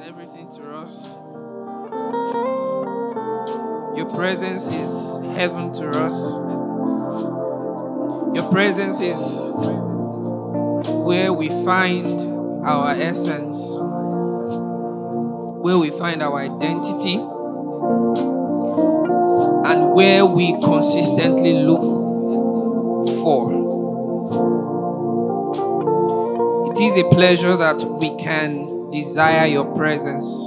everything to us. Your presence is heaven to us. Your presence is where we find our essence, where we find our identity, and where we consistently look for. It is a pleasure that we can desire your presence.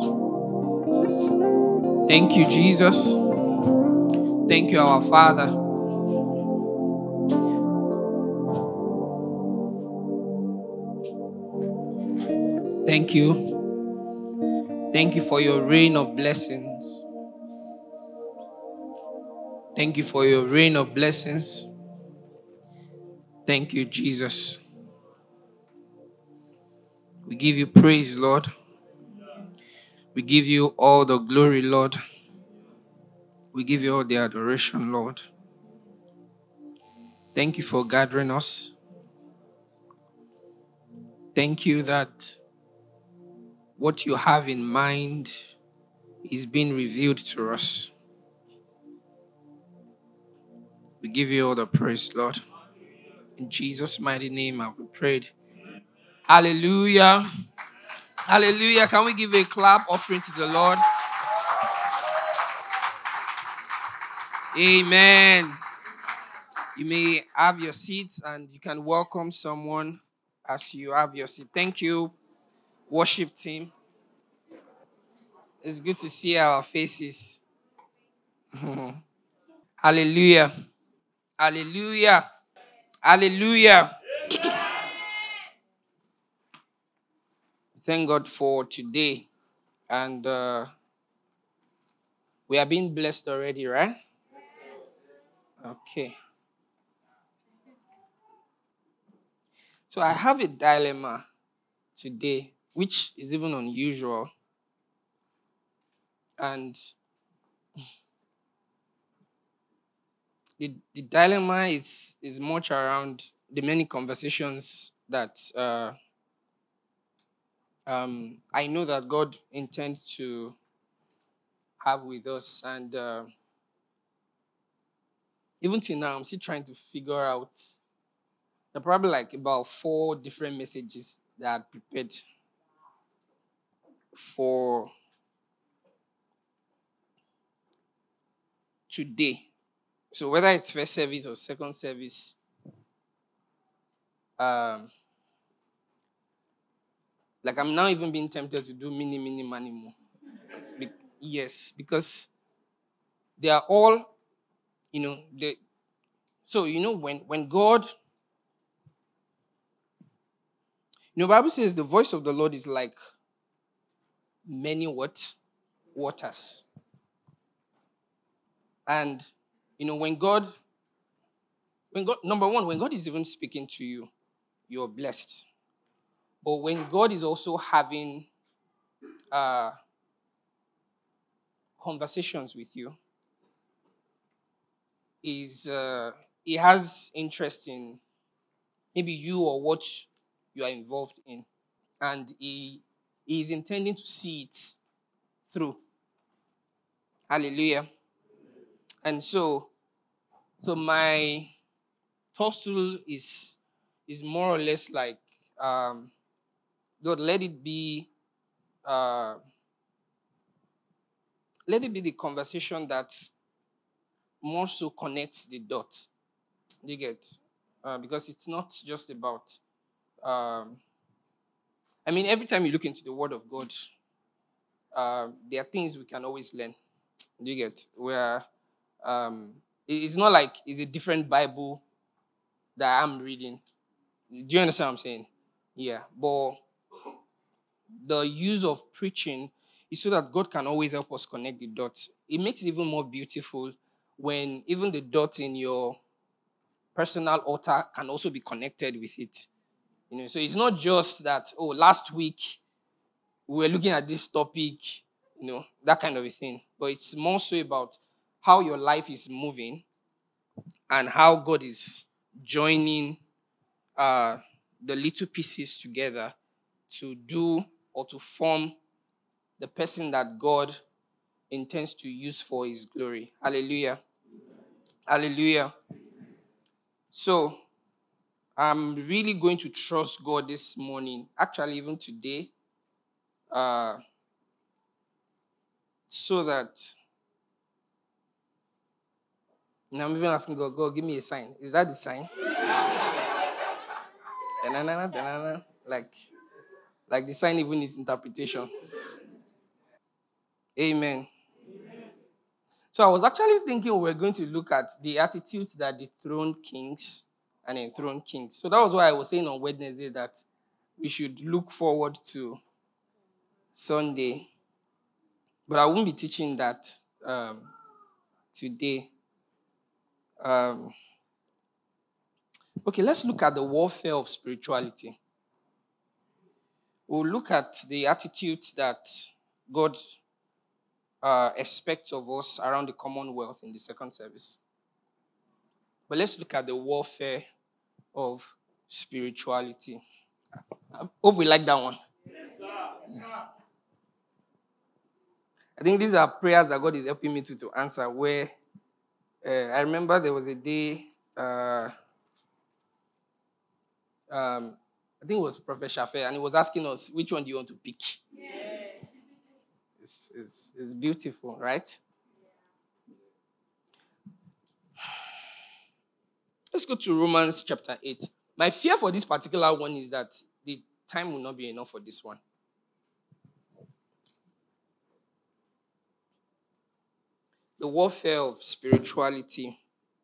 Thank you, Jesus. Thank you, our Father. Thank you. Thank you for your rain of blessings. Thank you for your rain of blessings. Thank you, Jesus. We give you praise, Lord. We give you all the glory, Lord. We give you all the adoration, Lord. Thank you for gathering us. Thank you that what you have in mind is being revealed to us. We give you all the praise, Lord. In Jesus' mighty name, I've prayed. Hallelujah. Hallelujah. Can we give a clap offering to the Lord? Amen. You may have your seats and you can welcome someone as you have your seat. Thank you, worship team. It's good to see our faces. Hallelujah. Hallelujah. Hallelujah. Thank God for today. And we are being blessed already, right? Okay. So I have a dilemma today, which is even unusual. And the dilemma is much around the many conversations that I know that God intends to have with us. And even till now, I'm still trying to figure out. There are probably like about 4 different messages that I prepared for today. So whether it's first service or second service, like I'm now even being tempted to do mini, mani, mo. Yes, because they are all, so when God, the Bible says the voice of the Lord is like many waters. And when God, number one, when God is even speaking to you, you're blessed. But when God is also having conversations with you, he has interest in maybe you or what you are involved in, and he is intending to see it through. Hallelujah. And so my tussle is more or less like, God, let it be the conversation that more so connects the dots. Do you get? Because it's not just about. Every time you look into the Word of God, there are things we can always learn. Do you get? Where it's not like it's a different Bible that I'm reading. Do you understand what I'm saying? Yeah. But the use of preaching is so that God can always help us connect the dots. It makes it even more beautiful when even the dots in your personal altar can also be connected with it. So it's not just that, last week we were looking at this topic, that kind of a thing. But it's more so about how your life is moving and how God is joining the little pieces together to do or to form the person that God intends to use for his glory. Hallelujah. Hallelujah. So, I'm really going to trust God this morning, actually, even today, uh, so that now I'm even asking God, God, give me a sign. Is that the sign? Da-na-na-na, da-na-na. Like the sign even needs interpretation. Amen. So I was actually thinking we were going to look at the attitudes that dethrone kings and enthrone kings. So that was why I was saying on Wednesday that we should look forward to Sunday. But I won't be teaching that today. Um, okay, let's look at the warfare of spirituality. We'll look at the attitudes that God expects of us around the Commonwealth in the second service. But let's look at the warfare of spirituality. I hope we like that one. I think these are prayers that God is helping me to answer. Where I remember there was a day, I think it was Prophet Shafe, and he was asking us, which one do you want to pick? It's beautiful, right? Let's go to Romans chapter 8. My fear for this particular one is that the time will not be enough for this one. The warfare of spirituality.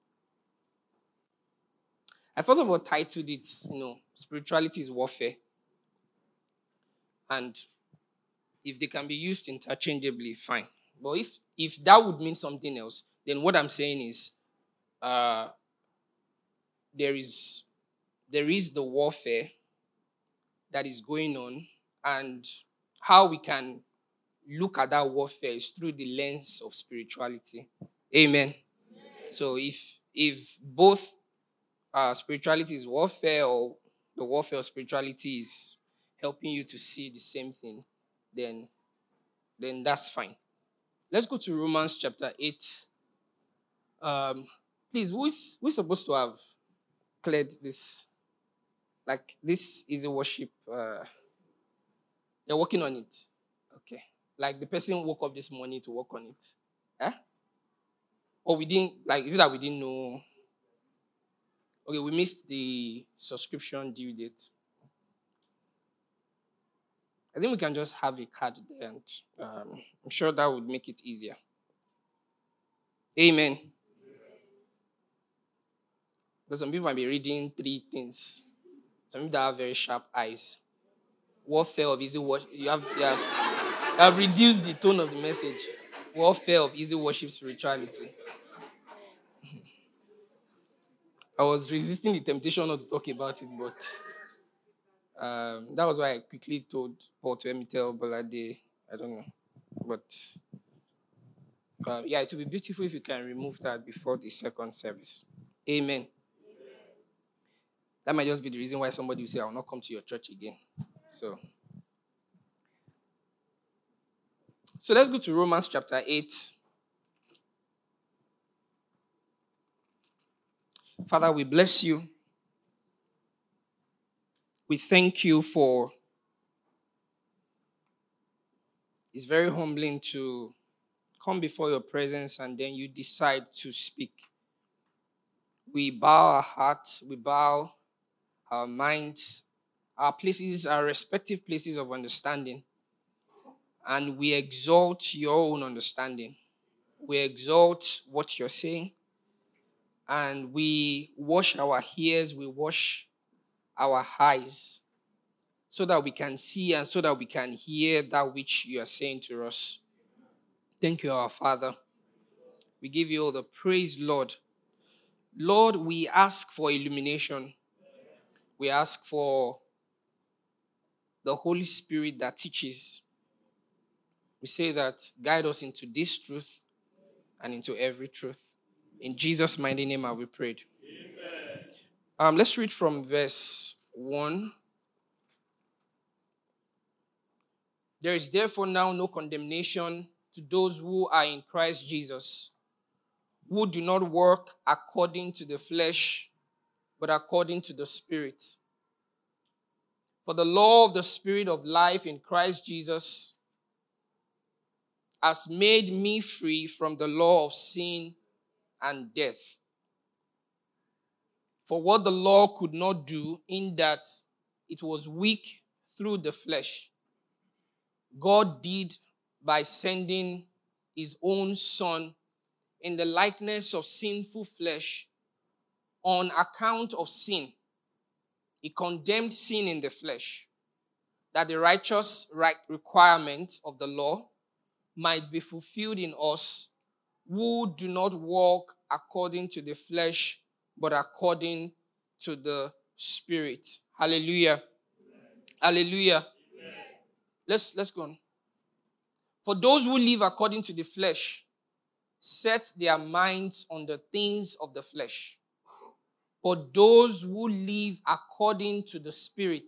I thought of what titled it, spirituality is warfare. And if they can be used interchangeably, fine. But if that would mean something else, then what I'm saying is uh, there is the warfare that is going on, and how we can look at that warfare is through the lens of spirituality. Amen. So if both spirituality is warfare, or the warfare of spirituality is helping you to see the same thing, then that's fine. Let's go to Romans chapter 8. Please, who's supposed to have cleared this? Like, this is a worship. They're working on it. Okay. Like, the person woke up this morning to work on it. Eh? Or we didn't, like, is it that we didn't know? Okay, we missed the subscription due date. I think we can just have a card there, and I'm sure that would make it easier. Amen. Because some people might be reading three things. Some people that have very sharp eyes. Warfare of easy worship. You have reduced the tone of the message. Warfare of easy worship spirituality. I was resisting the temptation not to talk about it, but that was why I quickly told Paul to let me tell Bolade. I don't know. But yeah, it would be beautiful if you can remove that before the second service. Amen. That might just be the reason why somebody will say, I will not come to your church again. So let's go to Romans chapter 8. Father, we bless you. We thank you for, it's very humbling to come before your presence and then you decide to speak. We bow our hearts, we bow our minds, our places, our respective places of understanding, and we exalt your own understanding. We exalt what you're saying, and we wash our ears, we wash our eyes, so that we can see and so that we can hear that which you are saying to us. Thank you, our Father. We give you all the praise, Lord. Lord, we ask for illumination. We ask for the Holy Spirit that teaches. We say that guide us into this truth and into every truth. In Jesus' mighty name, I will pray. Let's read from verse 1. There is therefore now no condemnation to those who are in Christ Jesus, who do not work according to the flesh, but according to the Spirit. For the law of the Spirit of life in Christ Jesus has made me free from the law of sin and death. For what the law could not do, in that it was weak through the flesh, God did by sending his own Son in the likeness of sinful flesh. On account of sin, he condemned sin in the flesh, that the righteous requirement of the law might be fulfilled in us, who do not walk according to the flesh, but according to the Spirit. Hallelujah. Amen. Hallelujah. Amen. Let's go on. For those who live according to the flesh set their minds on the things of the flesh. But those who live according to the Spirit,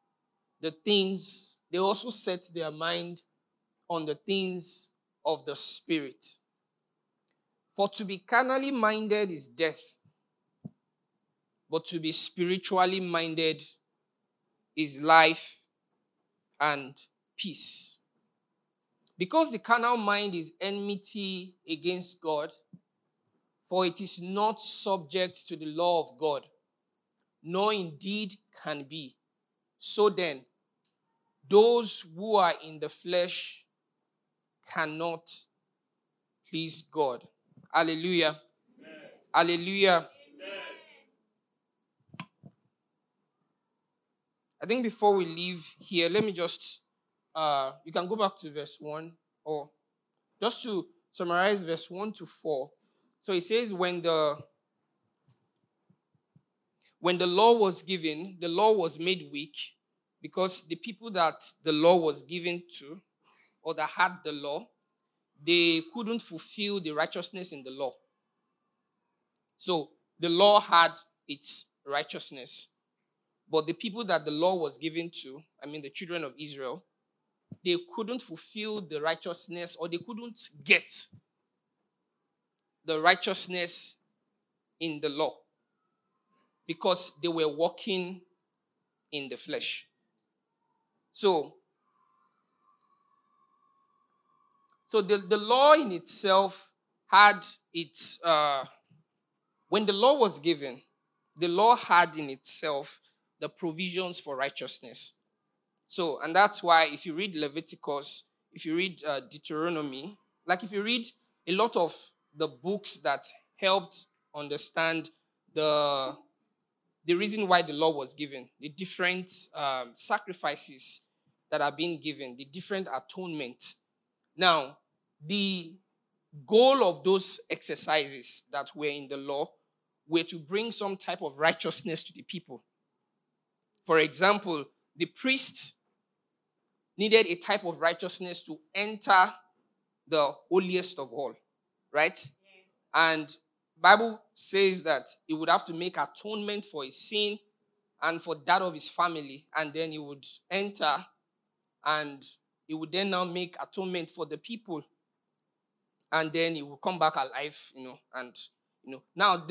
they also set their mind on the things of the Spirit. For to be carnally minded is death, but to be spiritually minded is life and peace. Because the carnal mind is enmity against God, for it is not subject to the law of God, nor indeed can be. So then, those who are in the flesh cannot please God. Hallelujah. Amen. Hallelujah. Amen. I think before we leave here, let me just, you can go back to verse 1, or just to summarize verse 1 to 4. So it says, when the law was given, the law was made weak, because the people that the law was given to, or that had the law, they couldn't fulfill the righteousness in the law. So the law had its righteousness. But the people that the law was given to, the children of Israel, they couldn't fulfill the righteousness, or they couldn't get the righteousness in the law, because they were walking in the flesh. So the law in itself had its, when the law was given, the law had in itself the provisions for righteousness. So, and that's why if you read Leviticus, if you read Deuteronomy, like if you read a lot of the books that helped understand the reason why the law was given, the different sacrifices that are being given, the different atonement. Now, the goal of those exercises that were in the law were to bring some type of righteousness to the people. For example, the priest needed a type of righteousness to enter the holiest of all, right? And Bible says that he would have to make atonement for his sin and for that of his family, and then he would enter, and he would then now make atonement for the people, and then he will come back alive, and now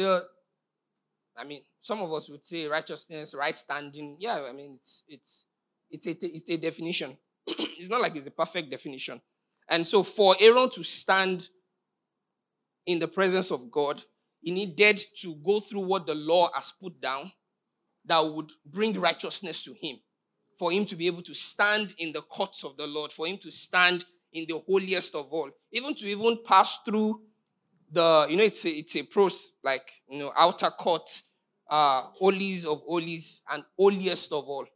some of us would say righteousness, right standing. Yeah, it's a definition. It's not like it's a perfect definition. And so for Aaron to stand in the presence of God, he needed to go through what the law has put down that would bring righteousness to him, for him to be able to stand in the courts of the Lord, for him to stand in the holiest of all, even pass through the, it's a pros, like, outer court, holies of holies and holiest of all,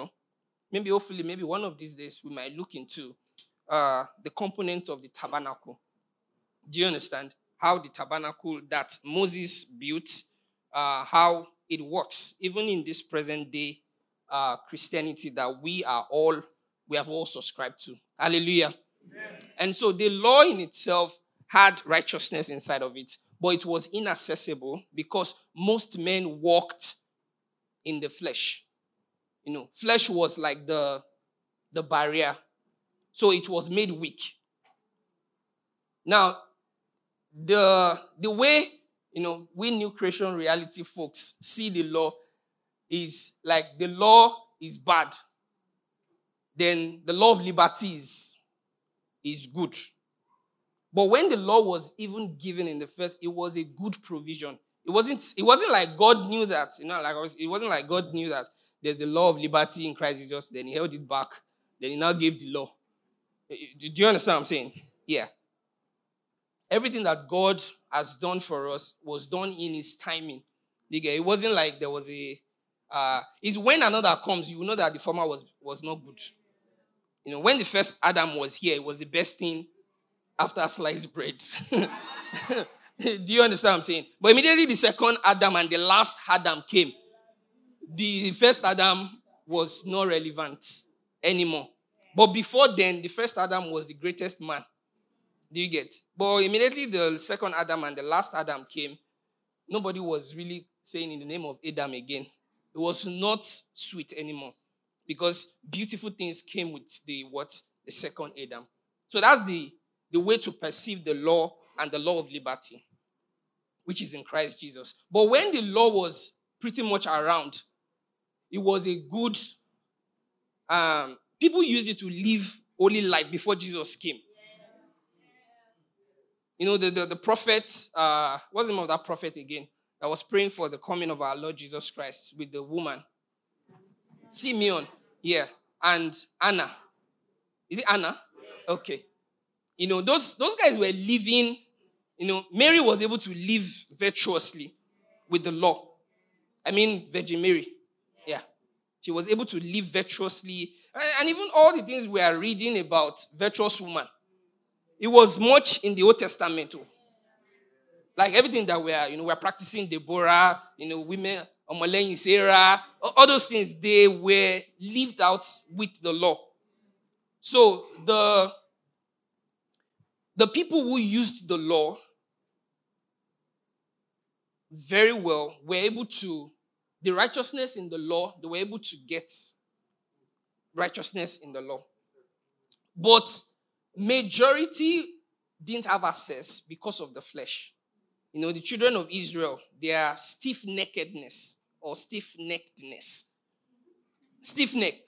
maybe one of these days we might look into the components of the tabernacle. Do you understand how the tabernacle that Moses built, how it works, even in this present day Christianity that we have all subscribed to. Hallelujah. Amen. And so the law in itself had righteousness inside of it, but it was inaccessible because most men walked in the flesh. Flesh was like the barrier. So it was made weak. Now, the way, we new creation reality folks see the law is like the law is bad. Then the law of liberty is good. But when the law was even given in the first, it was a good provision. It wasn't like God knew that, it wasn't like God knew that there's the law of liberty in Christ Jesus, then he held it back, then he now gave the law. Do you understand what I'm saying? Yeah. Everything that God has done for us was done in his timing. It wasn't like there was it's when another comes, you know that the former was not good. When the first Adam was here, it was the best thing after sliced bread. Do you understand what I'm saying? But immediately the second Adam and the last Adam came, the first Adam was not relevant anymore. But before then, the first Adam was the greatest man. Do you get? But immediately the second Adam and the last Adam came, nobody was really saying in the name of Adam again. It was not sweet anymore because beautiful things came with the second Adam. So that's the way to perceive the law and the law of liberty, which is in Christ Jesus. But when the law was pretty much around, it was a good, people used it to live holy life before Jesus came. The prophet, what's the name of that prophet again? That was praying for the coming of our Lord Jesus Christ with the woman. Simeon, yeah, and Anna. Is it Anna? Okay. Those guys were living, Mary was able to live virtuously with the law. I mean, Virgin Mary. Yeah. She was able to live virtuously. And even all the things we are reading about virtuous woman, it was much in the Old Testament too. Like everything that we're practicing, Deborah, women, Omoleni, Sarah, all those things, they were lived out with the law. So the people who used the law very well were able to, the righteousness in the law, they were able to get righteousness in the law. But majority didn't have access because of the flesh. The children of Israel, their stiff-neckedness or stiff-neckedness. Stiff neck.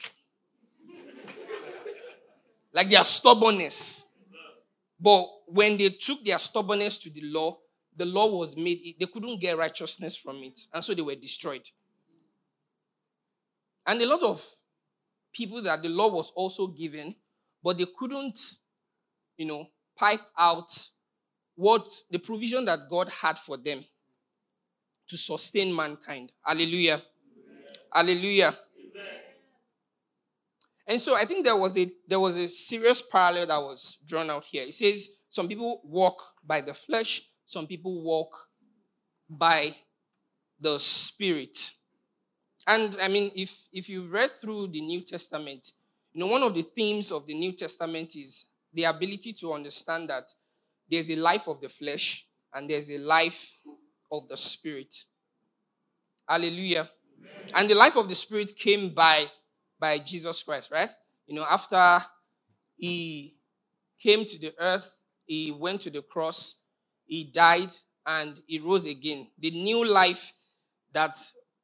Like their stubbornness. But when they took their stubbornness to the law was made, they couldn't get righteousness from it. And so they were destroyed. And a lot of people that the law was also given, but they couldn't, pipe out what the provision that God had for them to sustain mankind. Hallelujah. Amen. Hallelujah. Amen. And so I think there was a serious parallel that was drawn out here. It says some people walk by the flesh, some people walk by the Spirit. And I mean, if you've read through the New Testament, one of the themes of the New Testament is the ability to understand that there's a life of the flesh and there's a life of the Spirit. Hallelujah. Amen. And the life of the Spirit came by Jesus Christ, right? After he came to the earth, he went to the cross, he died, and he rose again. The new life that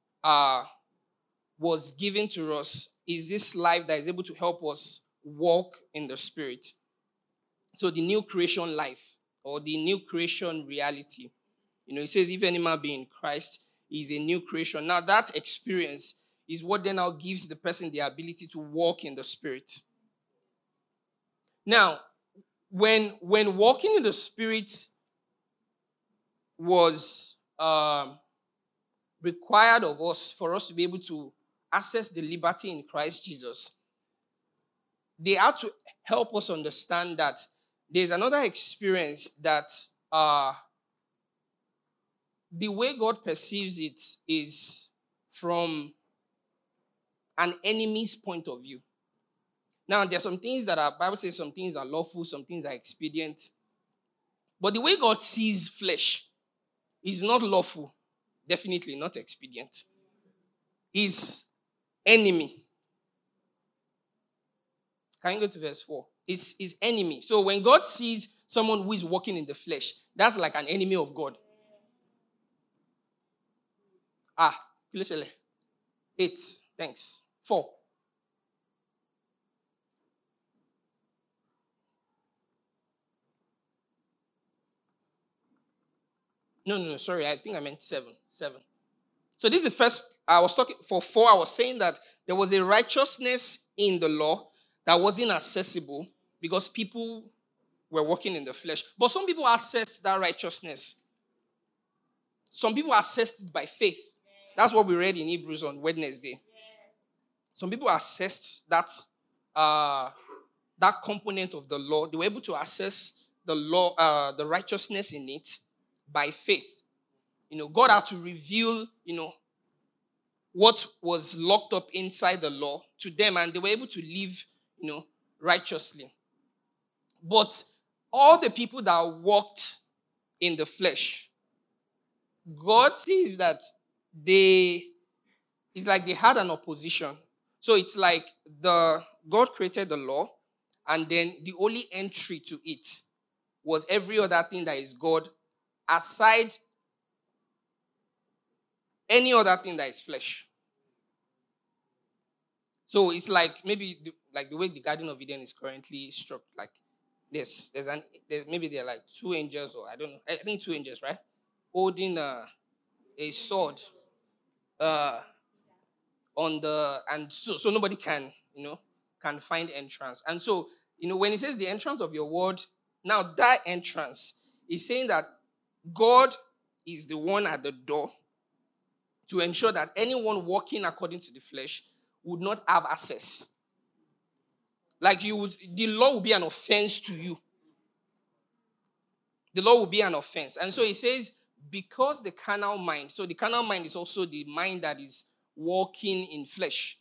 was given to us is this life that is able to help us walk in the Spirit. So the new creation life or the new creation reality. It says, if any man be in Christ, he is a new creation. Now that experience is what then now gives the person the ability to walk in the Spirit. Now, when walking in the Spirit was required of us for us to be able to access the liberty in Christ Jesus, they had to help us understand that there's another experience that the way God perceives it is from an enemy's point of view. Now, there are some things that Bible says some things are lawful, some things are expedient. But the way God sees flesh is not lawful, definitely not expedient. Is enemy. Can you go to verse 4? is his enemy. So when God sees someone who is walking in the flesh, that's like an enemy of God. Kí ló ṣẹlẹ̀? 8. Thanks. 4. No, sorry. I think I meant 7. 7. So this is the first, I was talking, for 4, I was saying that there was a righteousness in the law that wasn't accessible because people were walking in the flesh. But some people accessed that righteousness. Some people accessed it by faith. That's what we read in Hebrews on Wednesday. Some people accessed that component of the law. They were able to access the law, the righteousness in it by faith. God had to reveal, what was locked up inside the law to them, and they were able to live, righteously. But all the people that walked in the flesh, God says that it's like they had an opposition. So it's like God created the law, and then the only entry to it was every other thing that is God, aside any other thing that is flesh. So it's like maybe the way the Garden of Eden is currently structured, like maybe there are like 2 angels, or I don't know. I think 2 angels, right? Holding a sword on the, and so nobody can find entrance. And so when it says the entrance of your word, now that entrance is saying that God is the one at the door to ensure that anyone walking according to the flesh would not have access. Like the law will be an offense to you. The law will be an offense. And so he says, because the carnal mind, so the carnal mind is also the mind that is walking in flesh,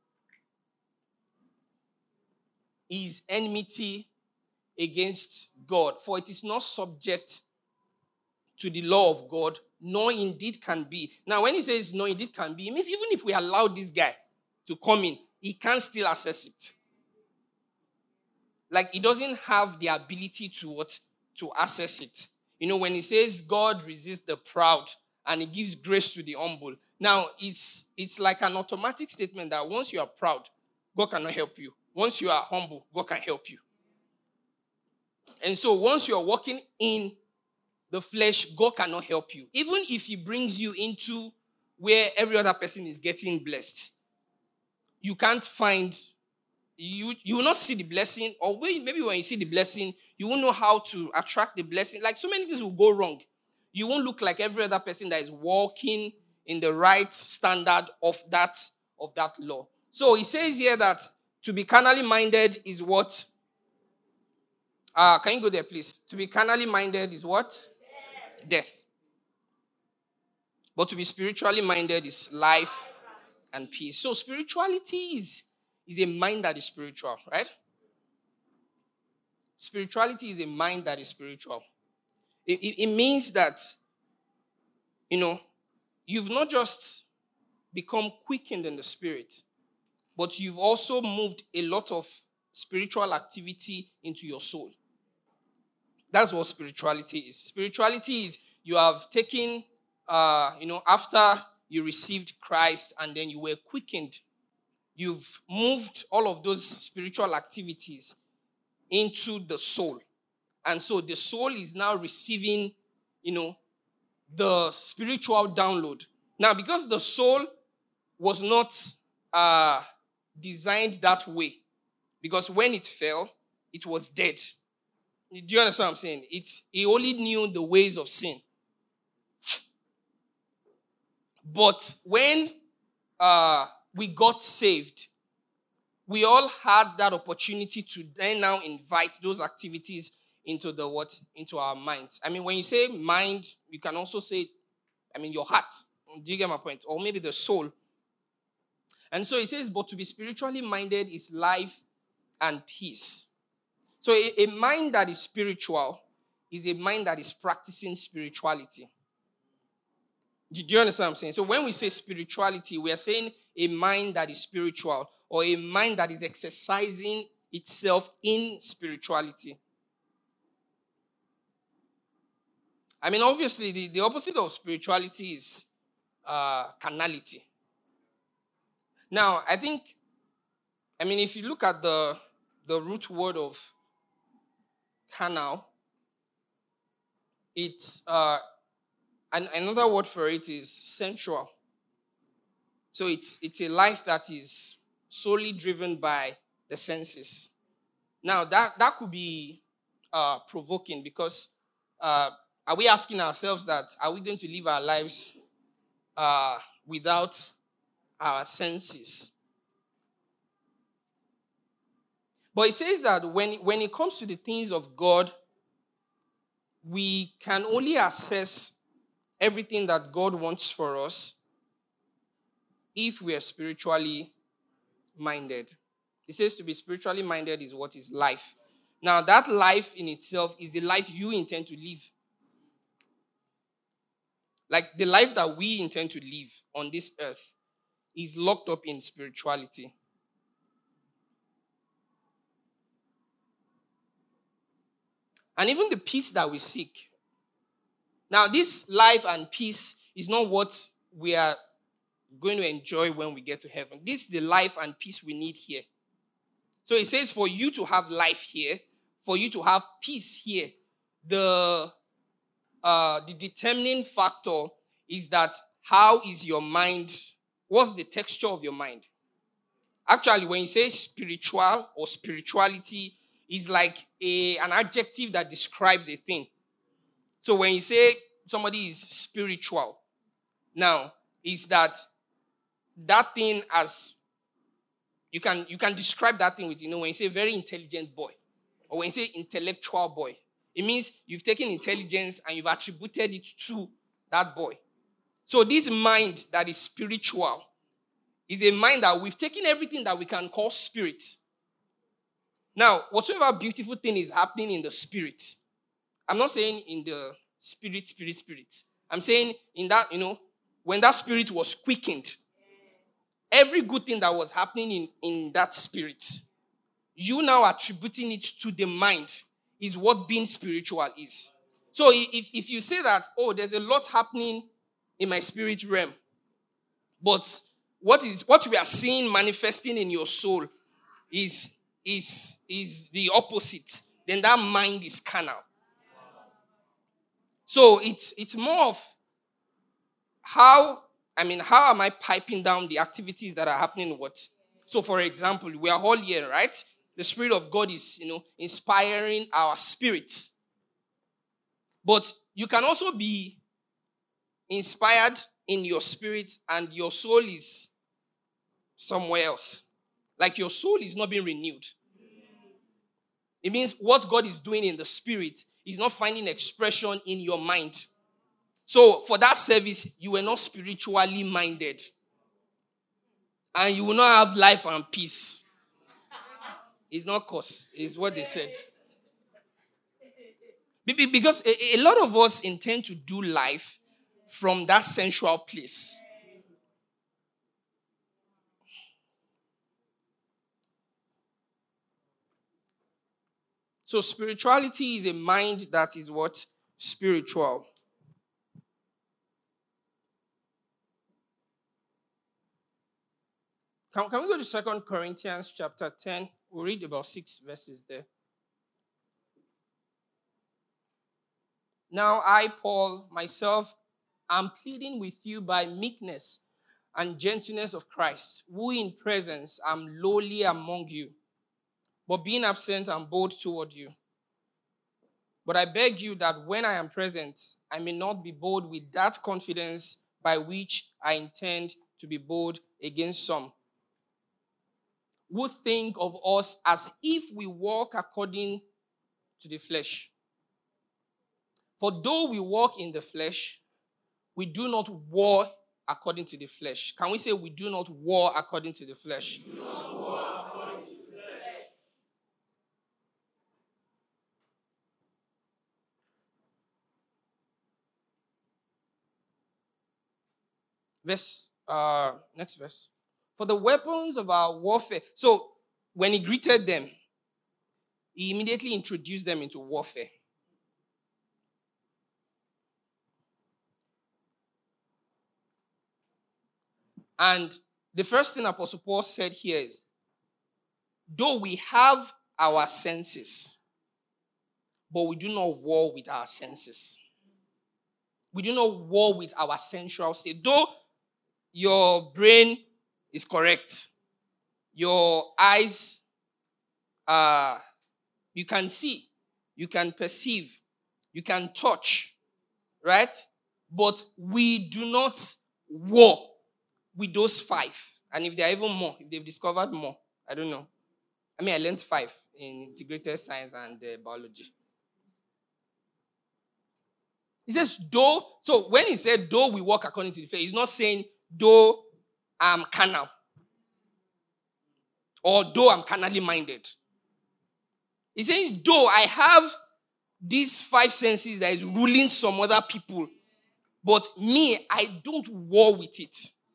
is enmity against God. For it is not subject to the law of God, nor indeed can be. Now, when he says no indeed can be, it means even if we allow this guy to come in, he can't still access it. Like, he doesn't have the ability to access it. When he says God resists the proud and he gives grace to the humble. Now, it's like an automatic statement that once you are proud, God cannot help you. Once you are humble, God can help you. And so once you are walking in the flesh, God cannot help you. Even if he brings you into where every other person is getting blessed, you can't find, you will not see the blessing, or maybe when you see the blessing, you won't know how to attract the blessing. Like, so many things will go wrong. You won't look like every other person that is walking in the right standard of that law. So he says here that to be carnally minded is what? Can you go there, please? To be carnally minded is what? Death. But to be spiritually minded is life and peace. So spirituality is a mind that is spiritual, right? Spirituality is a mind that is spiritual. It means that, you've not just become quickened in the spirit, but you've also moved a lot of spiritual activity into your soul. That's what spirituality is. Spirituality is you have taken, after you received Christ and then you were quickened, you've moved all of those spiritual activities into the soul. And so the soul is now receiving, the spiritual download. Now, because the soul was not designed that way, because when it fell, it was dead. Do you understand what I'm saying? It only knew the ways of sin. But when we got saved, we all had that opportunity to then now invite those activities into into our minds. I mean, when you say mind, you can also say, your heart. Do you get my point? Or maybe the soul. And so it says, but to be spiritually minded is life and peace. So a mind that is spiritual is a mind that is practicing spirituality. Do you understand what I'm saying? So when we say spirituality, we are saying a mind that is spiritual, or a mind that is exercising itself in spirituality. I mean, obviously, the opposite of spirituality is carnality. Now, if you look at the root word of carnal, it's another word for it is sensual. So it's a life that is solely driven by the senses. Now, that could be provoking because are we asking ourselves that, are we going to live our lives without our senses? But it says that when it comes to the things of God, we can only assess everything that God wants for us if we are spiritually minded. It says to be spiritually minded is what is life. Now, that life in itself is the life you intend to live. Like the life that we intend to live on this earth is locked up in spirituality. And even the peace that we seek. Now, this life and peace is not what we are going to enjoy when we get to heaven. This is the life and peace we need here. So it says for you to have life here, for you to have peace here, the determining factor is that how is your mind, what's the texture of your mind? Actually, when you say spiritual or spirituality, is like an adjective that describes a thing. So when you say somebody is spiritual, now is that thing as you can describe that thing with, when you say very intelligent boy, or when you say intellectual boy, it means you've taken intelligence and you've attributed it to that boy. So this mind that is spiritual is a mind that we've taken everything that we can call spirit. Now, whatsoever beautiful thing is happening in the spirit, I'm not saying in the spirit. I'm saying in that, when that spirit was quickened, every good thing that was happening in that spirit, you now attributing it to the mind is what being spiritual is. So if you say that, there's a lot happening in my spirit realm, but what we are seeing manifesting in your soul is the opposite, then that mind is carnal. So it's more of how am I piping down the activities that are happening? So for example, we are all here, right? The Spirit of God is, inspiring our spirits. But you can also be inspired in your spirit and your soul is somewhere else. Like your soul is not being renewed. It means what God is doing in the spirit is not finding expression in your mind. So for that service, you were not spiritually minded. And you will not have life and peace. It's not cause. It's what they said. Because a lot of us intend to do life from that sensual place. So spirituality is a mind that is what? Spiritual. Can we go to 2 Corinthians chapter 10? We'll read about 6 verses there. Now I, Paul, myself, am pleading with you by meekness and gentleness of Christ, who in presence am lowly among you, but being absent am bold toward you. But I beg you that when I am present, I may not be bold with that confidence by which I intend to be bold against some, who think of us as if we walk according to the flesh. For though we walk in the flesh, we do not war according to the flesh. Can we say we do not war according to the flesh? We do not war according to the flesh. Next verse. For the weapons of our warfare. So when he greeted them, he immediately introduced them into warfare. And the first thing Apostle Paul said here is, though we have our senses, but we do not war with our senses. We do not war with our sensual state. Though your brain is correct, your eyes, you can see, you can perceive, you can touch, right? But we do not war with those 5. And if there are even more, if they've discovered more, I don't know. I mean, I learned 5 in integrated science and biology. He says, though, so when he said, though we walk according to the faith, he's not saying, though I'm carnal. Or though I'm carnally minded. He's saying, though I have these 5 senses that is ruling some other people, but me, I don't war with it.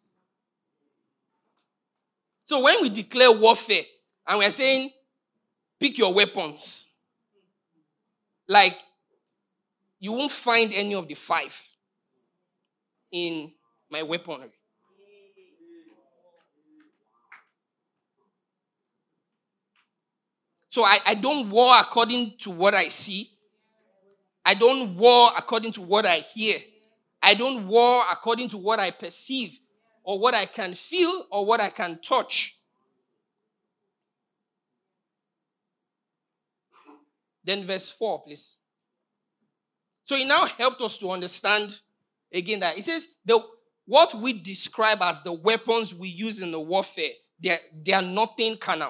So when we declare warfare, and we're saying, pick your weapons, like, you won't find any of the 5 in my weaponry. So I don't war according to what I see. I don't war according to what I hear. I don't war according to what I perceive or what I can feel or what I can touch. Then verse 4, please. So he now helped us to understand again that it says what we describe as the weapons we use in the warfare, they are nothing carnal.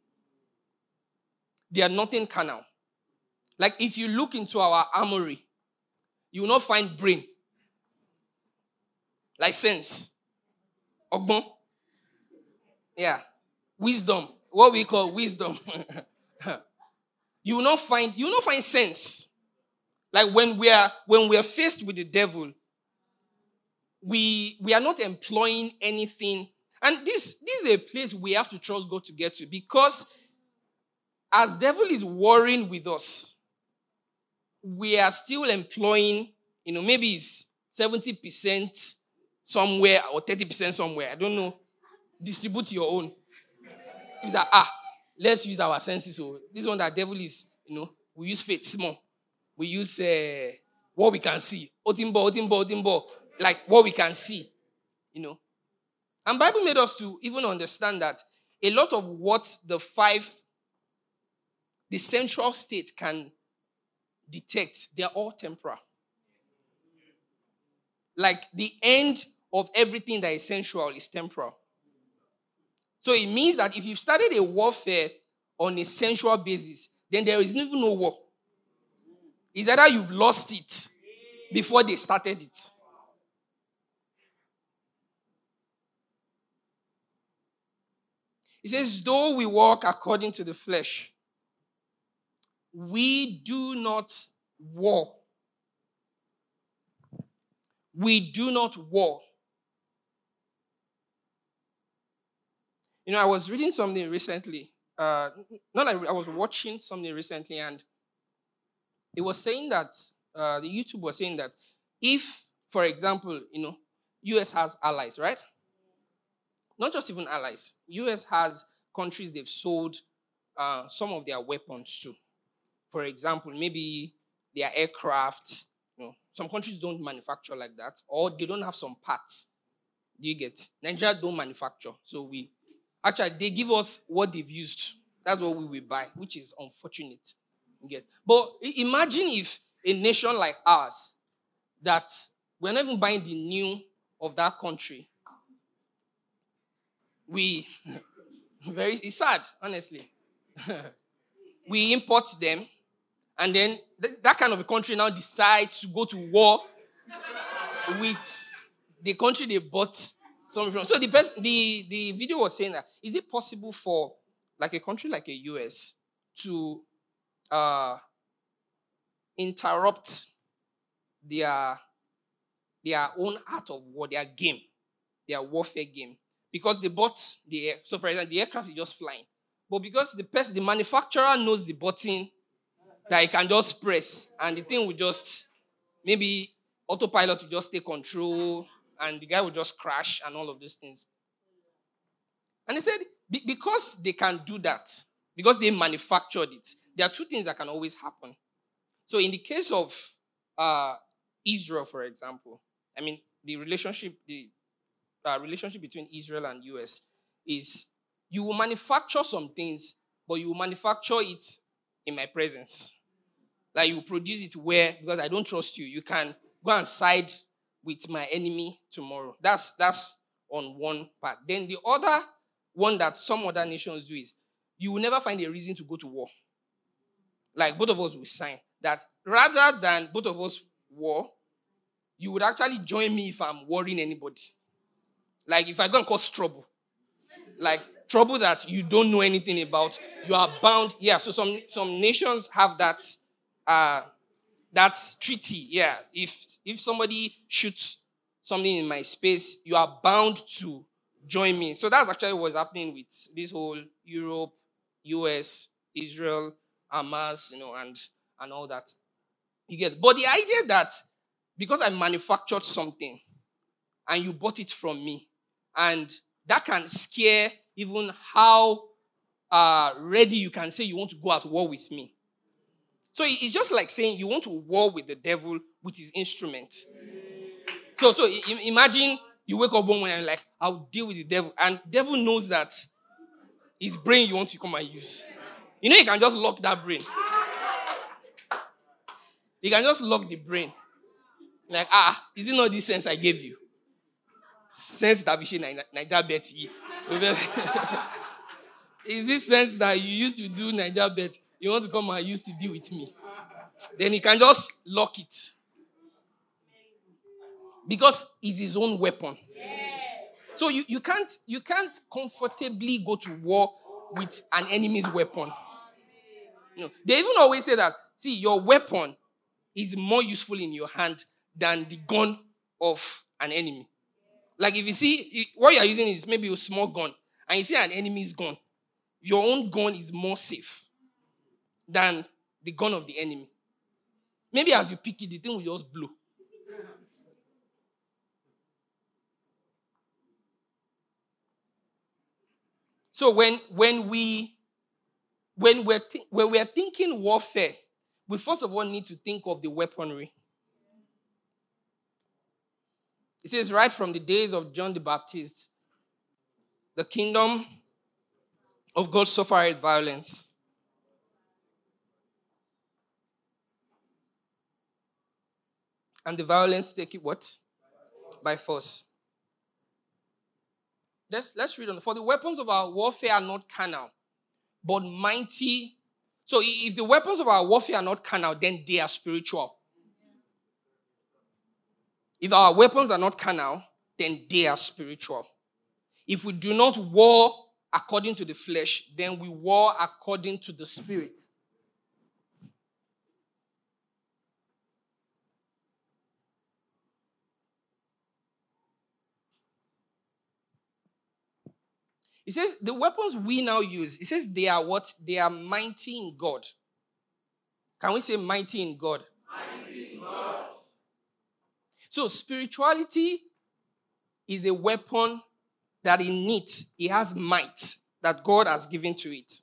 They are nothing carnal. Like if you look into our armory, you will not find brain. Like sense. Ogbon. Yeah. Wisdom. What we call wisdom. You will not find sense. Like when we are faced with the devil, we are not employing anything. And this is a place we have to trust God to get to, because as devil is warring with us, we are still employing, maybe it's 70% somewhere or 30% somewhere. I don't know. Distribute your own. It's like, let's use our senses. So this one that devil is, we use faith small. We use what we can see. Otimbo. Like what we can see. And Bible made us to even understand that a lot of what the sensual state can detect, they are all temporal. Like the end of everything that is sensual is temporal. So it means that if you've started a warfare on a sensual basis, then there is even no war. It's either you've lost it before they started it. It says, though we walk according to the flesh, we do not war. We do not war. I was reading something recently. I was watching something recently, and it was saying that, the YouTube was saying that if, for example, US has allies, right? Not just even allies. US has countries they've sold some of their weapons to. For example, maybe their aircraft. Some countries don't manufacture like that, or they don't have some parts. Do you get? Nigeria don't manufacture. So they give us what they've used. That's what we will buy, which is unfortunate. You get? But imagine if a nation like ours, that we're not even buying the new of that country, it's sad, honestly. We import them, and then that kind of a country now decides to go to war with the country they bought something from. So the video was saying that, is it possible for like a country like a US to interrupt their own art of war, their game, their warfare game? Because they bought so for example, the aircraft is just flying. But because the manufacturer knows the button that he can just press, and the thing will just, maybe autopilot will just take control, and the guy will just crash and all of those things. And he said, because they can do that, because they manufactured it, there are two things that can always happen. So in the case of Israel, for example, I mean, the relationship between Israel and US is, you will manufacture some things, but you will manufacture it in my presence. Like, you produce it where, because I don't trust you, you can go and side with my enemy tomorrow. That's on one part. Then the other one that some other nations do is, you will never find a reason to go to war. Like, both of us will sign that rather than both of us war, you would actually join me if I'm worrying anybody. Like, if I go and cause trouble, like trouble that you don't know anything about, you are bound. Yeah, so some nations have that treaty. Yeah, if somebody shoots something in my space, you are bound to join me. So that's actually what's happening with this whole Europe, US, Israel, Hamas, and all that. You get it? But the idea that because I manufactured something and you bought it from me, and that can scare even how ready you can say you want to go at war with me. So it's just like saying you want to war with the devil with his instrument. So imagine you wake up one morning and you're like, I'll deal with the devil. And the devil knows that his brain you want to come and use. You can just lock that brain. You can just lock the brain. Like, is it not this sense I gave you? Sense that we should Niger Betty. Is this sense that you used to do Niger Bet, you want to come and use to deal with me? Then he can just lock it. Because it's his own weapon. So you can't comfortably go to war with an enemy's weapon. They even always say that, see, your weapon is more useful in your hand than the gun of an enemy. Like, if you see, what you're using is maybe a small gun, and you see an enemy's gun, your own gun is more safe than the gun of the enemy. Maybe as you pick it, the thing will just blow. So when we're thinking warfare, we first of all need to think of the weaponry. It says, right from the days of John the Baptist, the kingdom of God suffered violence. And the violence take it what? By force. Let's read on. For the weapons of our warfare are not carnal, but mighty. So if the weapons of our warfare are not carnal, then they are spiritual. If our weapons are not carnal, then they are spiritual. If we do not war according to the flesh, then we war according to the spirit. It says the weapons we now use, it says they are what? They are mighty in God. Can we say mighty in God? Mighty in God. So spirituality is a weapon that in it has might that God has given to it.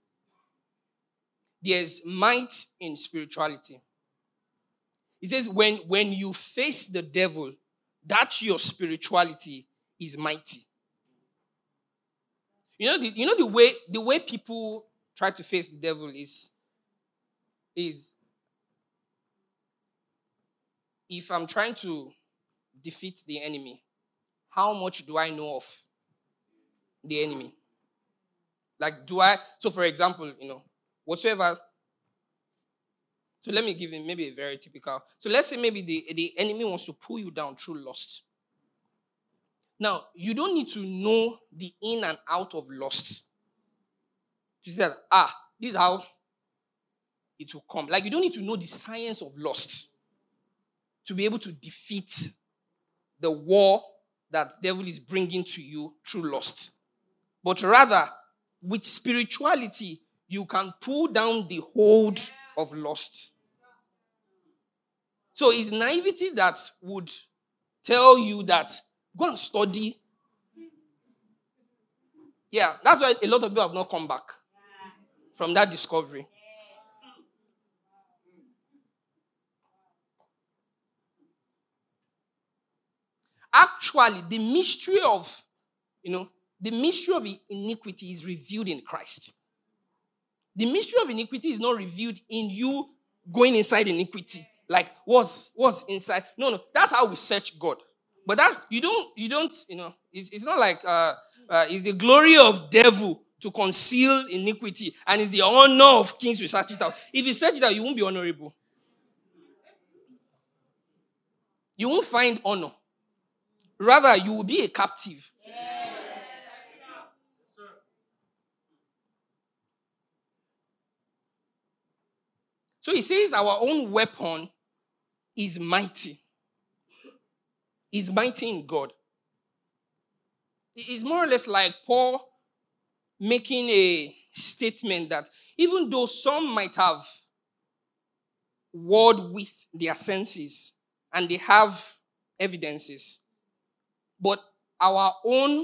There's might in spirituality. It says when you face the devil, that's your spirituality is mighty. The way people try to face the devil is if I'm trying to defeat the enemy, how much do I know of the enemy? Like, so for example, whatsoever. So let me give him maybe a very typical. So let's say maybe the enemy wants to pull you down through lust. Now, you don't need to know the in and out of lust. You see that, this is how it will come. Like, you don't need to know the science of lust to be able to defeat the war that the devil is bringing to you through lust. But rather, with spirituality, you can pull down the hold of lust. So it's naivety that would tell you that go and study. Yeah, that's why a lot of people have not come back from that discovery. Actually, the mystery of iniquity is revealed in Christ. The mystery of iniquity is not revealed in you going inside iniquity. Like, what's inside? No, that's how we search God. But that, it's not like, it's the glory of devil to conceal iniquity, and it's the honor of kings to search it out. If you search it out, you won't be honorable. You won't find honor. Rather, you will be a captive. So he says our own weapon is mighty. Is mighty in God. It's more or less like Paul making a statement that even though some might have warred with their senses and they have evidences, but our own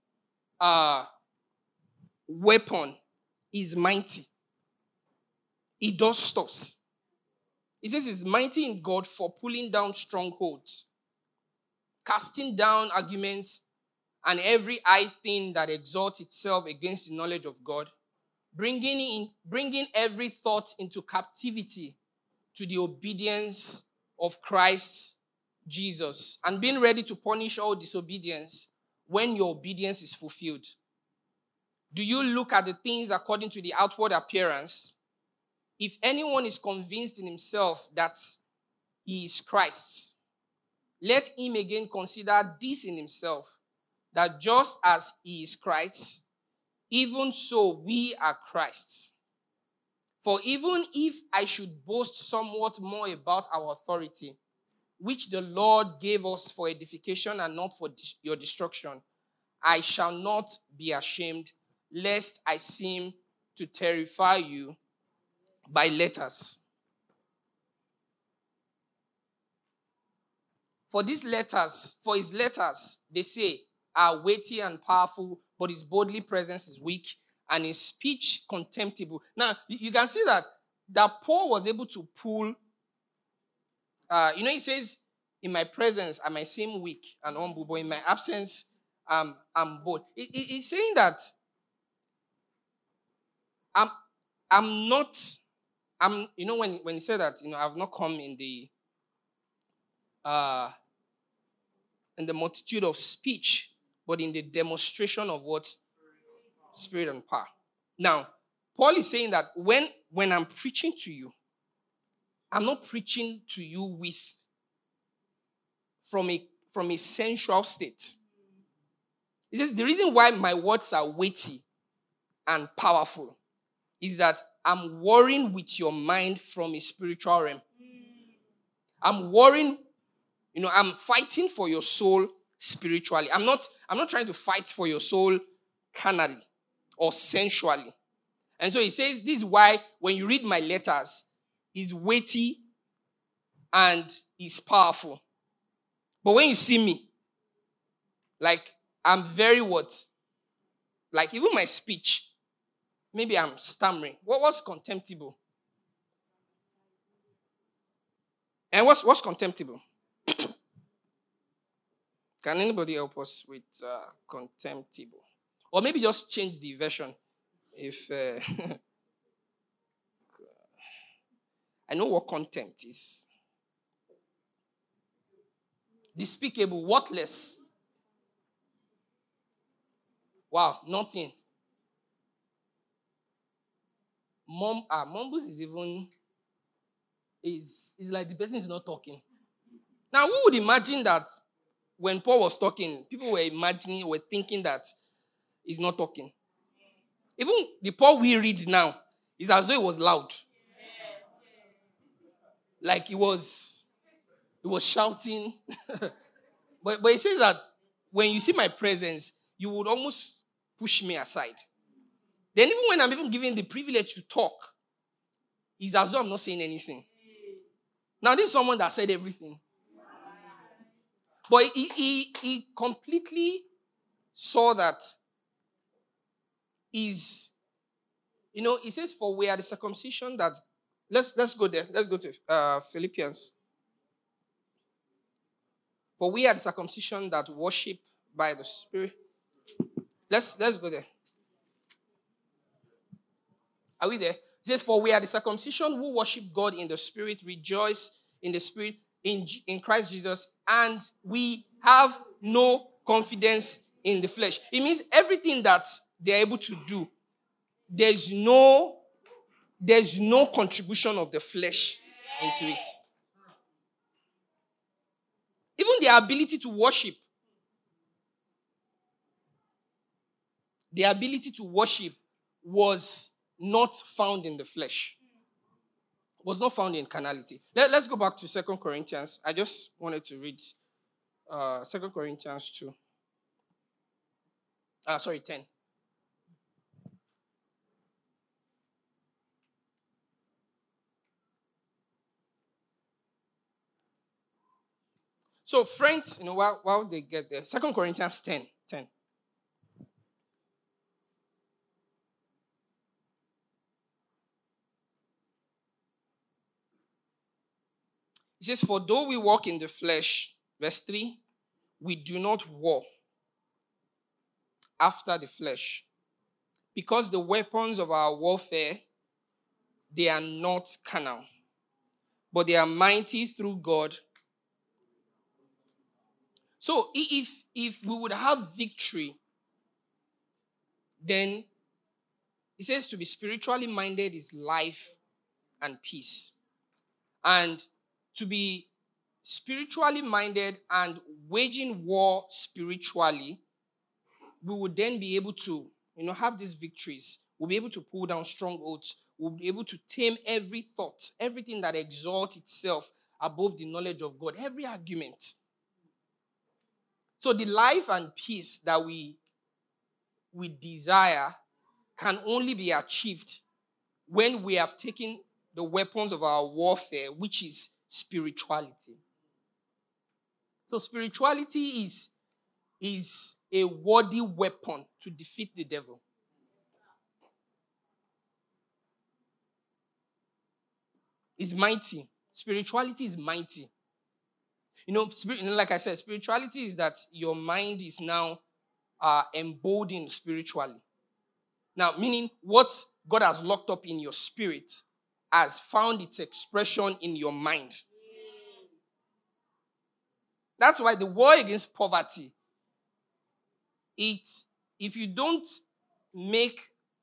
weapon is mighty. It does stuffs. He says it's mighty in God for pulling down strongholds, casting down arguments and every high thing that exalts itself against the knowledge of God, bringing every thought into captivity to the obedience of Christ Jesus, and being ready to punish all disobedience when your obedience is fulfilled. Do you look at the things according to the outward appearance? If anyone is convinced in himself that he is Christ's, let him again consider this in himself, that just as he is Christ's, even so we are Christ's. For even if I should boast somewhat more about our authority, which the Lord gave us for edification and not for your destruction, I shall not be ashamed, lest I seem to terrify you by letters. For his letters, they say, are weighty and powerful, but his bodily presence is weak and his speech contemptible. Now, you can see that Paul was able to pull, he says, in my presence, I might seem weak and humble, but in my absence, I'm bold. He's saying that I'm not, when he said that, I've not come in the multitude of speech, but in the demonstration of what? Spirit and power. Now, Paul is saying that when I'm preaching to you, I'm not preaching to you from a sensual state. He says the reason why my words are weighty and powerful is that I'm warring with your mind from a spiritual realm. I'm warring, I'm fighting for your soul spiritually. I'm not trying to fight for your soul carnally or sensually. And so he says this is why when you read my letters, it's weighty and it's powerful. But when you see me, like I'm very what? Like even my speech, maybe I'm stammering. What's contemptible? And what's contemptible? Can anybody help us with contemptible? Or maybe just change the version. If I know what contempt is. Despicable, worthless. Wow, nothing. Mumbles is even is like the person is not talking. Now, who would imagine that when Paul was talking, people were thinking that he's not talking? Even the Paul we read now is as though it was loud. Like he was shouting. but he says that when you see my presence, you would almost push me aside. Then even when I'm even given the privilege to talk, it's as though I'm not saying anything. Now, this is someone that said everything. But he completely saw that is, he says, for we are the circumcision that, let's go there. Let's go to Philippians. For we are the circumcision that worship by the Spirit. Let's go there. Are we there? It says, for we are the circumcision who worship God in the Spirit, rejoice in the Spirit, in Christ Jesus, and we have no confidence in the flesh. It means everything that they're able to do, there's no contribution of the flesh into it. Even their ability to worship. Their ability to worship was not found in the flesh. Was not found in carnality. Let's go back to 2 Corinthians. I just wanted to read 2 Corinthians 2. 10. So, friends, while they get there, 2 Corinthians 10. It says, for though we walk in the flesh, verse 3, we do not war after the flesh. Because the weapons of our warfare, they are not carnal, but they are mighty through God. So if we would have victory, then it says to be spiritually minded is life and peace. And to be spiritually minded and waging war spiritually, we would then be able to, have these victories. We'll be able to pull down strongholds. We'll be able to tame every thought, everything that exalts itself above the knowledge of God, every argument. So the life and peace that we desire can only be achieved when we have taken the weapons of our warfare, which is spirituality. So spirituality is a worthy weapon to defeat the devil. It's mighty. Spirituality is mighty. Like I said, spirituality is that your mind is now emboldened spiritually. Now, meaning what God has locked up in your spirit has found its expression in your mind. That's why the war against poverty, if you don't make,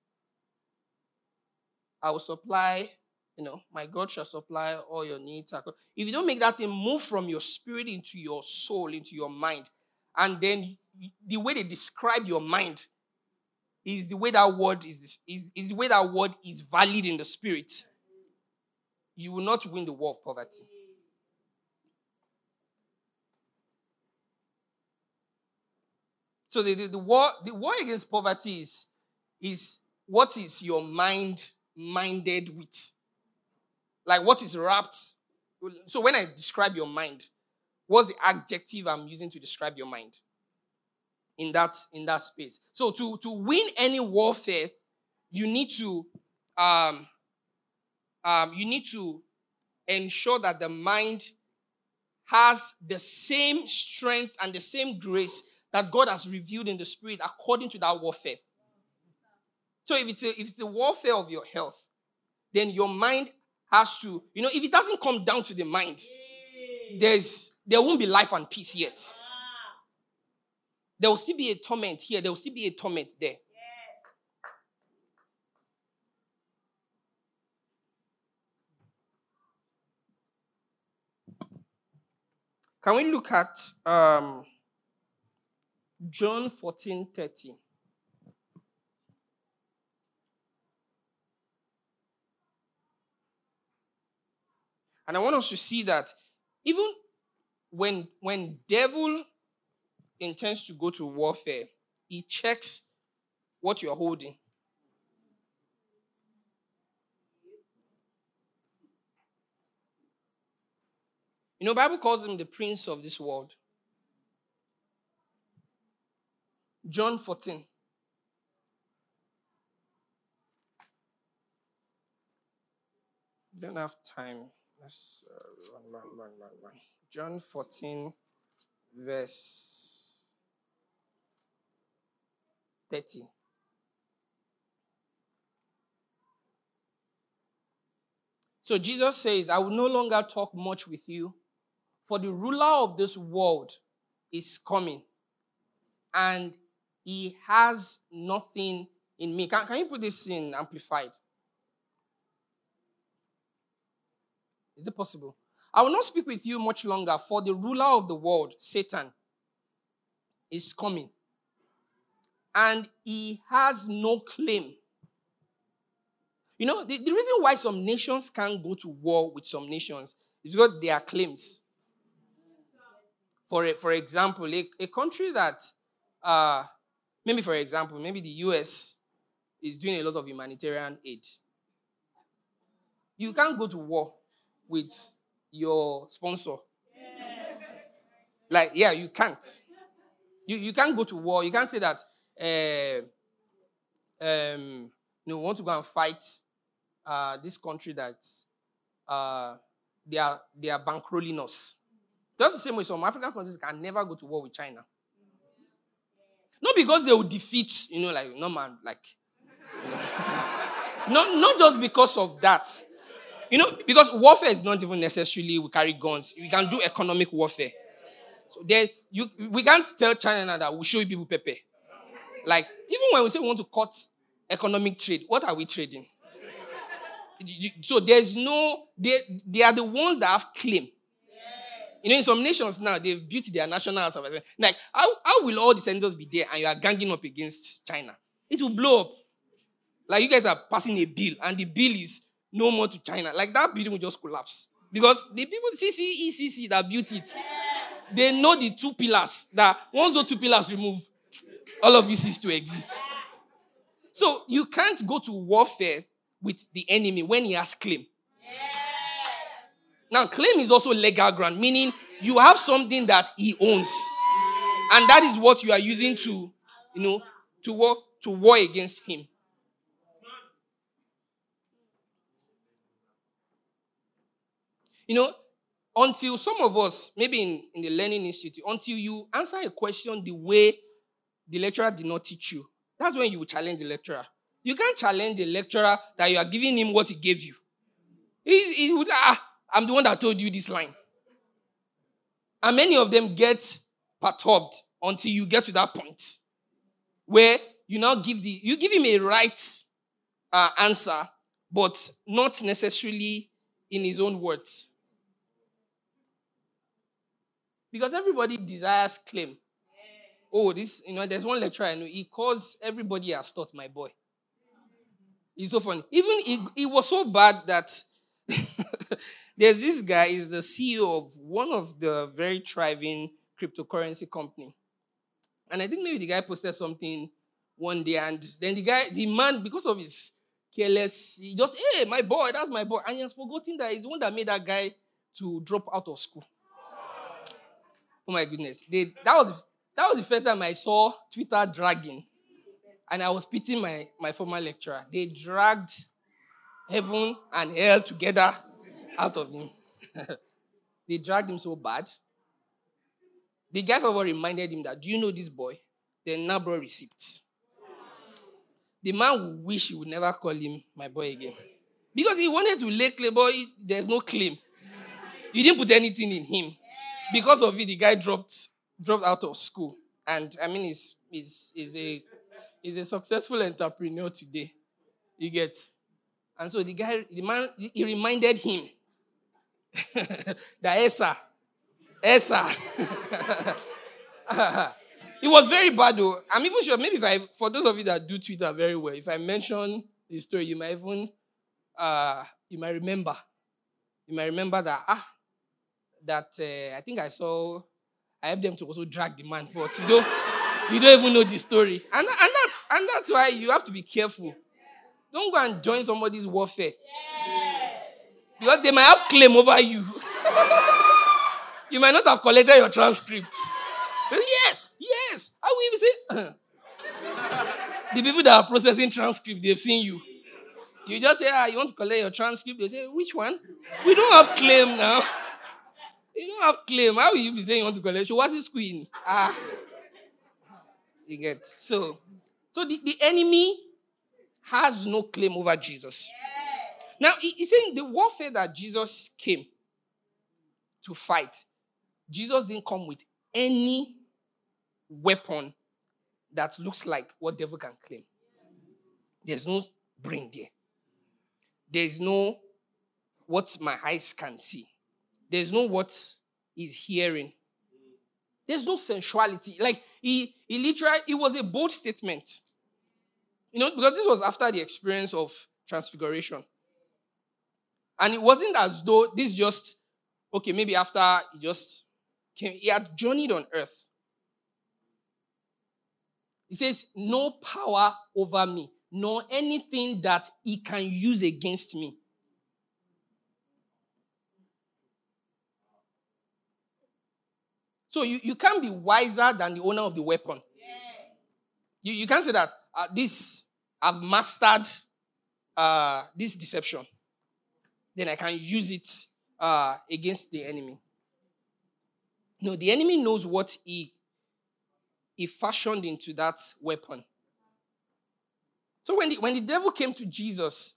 I will supply, my God shall supply all your needs. If you don't make that thing move from your spirit into your soul, into your mind, and then the way they describe your mind is the way that word is the way that word is valid in the spirit, you will not win the war of poverty. So the war against poverty is what is your mind minded with? Like what is wrapped? So when I describe your mind, what's the adjective I'm using to describe your mind? In that space. So to win any warfare, you need to ensure that the mind has the same strength and the same grace that God has revealed in the spirit according to that warfare. So if it's the warfare of your health, then your mind has to, if it doesn't come down to the mind, there won't be life and peace yet. There will still be a torment here. There will still be a torment there. Can we look at John 14:30? And I want us to see that even when devil intends to go to warfare, he checks what you're holding. Bible calls him the prince of this world. John 14. Don't have time. Let's run. John 14, verse 30. So Jesus says, I will no longer talk much with you, for the ruler of this world is coming, and he has nothing in me. Can you put this in Amplified? Is it possible? I will not speak with you much longer, for the ruler of the world, Satan, is coming, and he has no claim. The reason why some nations can't go to war with some nations is because there are claims. For example, a country that, maybe the US is doing a lot of humanitarian aid. You can't go to war with your sponsor. You can't. You can't go to war. You can't say that, we want to go and fight this country that they are bankrolling us. Just the same way some African countries can never go to war with China. Not because they will defeat, not just because of that. Because warfare is not even necessarily we carry guns. We can do economic warfare. So we can't tell China that we'll show you people pepper. Even when we say we want to cut economic trade, what are we trading? So there's no, they are the ones that have claim. In some nations now, they've built their national house of assembly. How will all the senators be there and you are ganging up against China? It will blow up. You guys are passing a bill and the bill is no more to China. That building will just collapse. Because the people, CCECC that built it, they know the two pillars, that once those two pillars remove, all of this cease to exist. So you can't go to warfare with the enemy when he has claim. Now, claim is also legal ground, meaning you have something that he owns. And that is what you are using to war against him. Until some of us, maybe in the Learning Institute, until you answer a question the way the lecturer did not teach you, that's when you will challenge the lecturer. You can't challenge the lecturer that you are giving him what he gave you. He would, I'm the one that told you this line. And many of them get perturbed until you get to that point where you now give him a right answer, but not necessarily in his own words. Because everybody desires claim. Oh, there's one lecturer I know, he calls everybody as taught my boy. It's so funny. Even it was so bad that there's this guy, is the CEO of one of the very thriving cryptocurrency company. And I think maybe the guy posted something one day, and then the man, because of his careless, he just, hey, my boy, that's my boy. And he has forgotten that he's the one that made that guy to drop out of school. Oh my goodness. That was the first time I saw Twitter dragging. And I was pitying my former lecturer. They dragged heaven and hell together out of him. They dragged him so bad. The guy forever reminded him that, do you know this boy? Then now brought receipts. The man would wish he would never call him my boy again. Because he wanted to lay claim, but there's no claim. You didn't put anything in him. Because of it, the guy dropped out of school. And I mean, he's a successful entrepreneur today. You get. And so the man, he reminded him that Esa. It was very bad though. I'm even sure, maybe for those of you that do Twitter very well, if I mention the story, you might even, you might remember. You might remember that I think I helped them to also drag the man, but you don't even know the story. And that's why you have to be careful. Don't go and join somebody's warfare. Because they might have claim over you. You might not have collected your transcript. Yes, yes. How will you be saying? The people that are processing transcript, they've seen you. You just say, you want to collect your transcript? They say, which one? We don't have claim now. You don't have claim. How will you be saying you want to collect? So what's this queen? You get. So the enemy has no claim over Jesus. Now, he's saying the warfare that Jesus came to fight, Jesus didn't come with any weapon that looks like what devil can claim. There's no brain there. There's no what my eyes can see. There's no what he's hearing. There's no sensuality. Like, he literally, it was a bold statement. Because this was after the experience of transfiguration. And it wasn't as though this just, okay, maybe after he just came, he had journeyed on earth. He says, no power over me, nor anything that he can use against me. So you can't be wiser than the owner of the weapon. Yeah. You can't say that I've mastered this deception. Then I can use it against the enemy. No, the enemy knows what he fashioned into that weapon. So when the devil came to Jesus,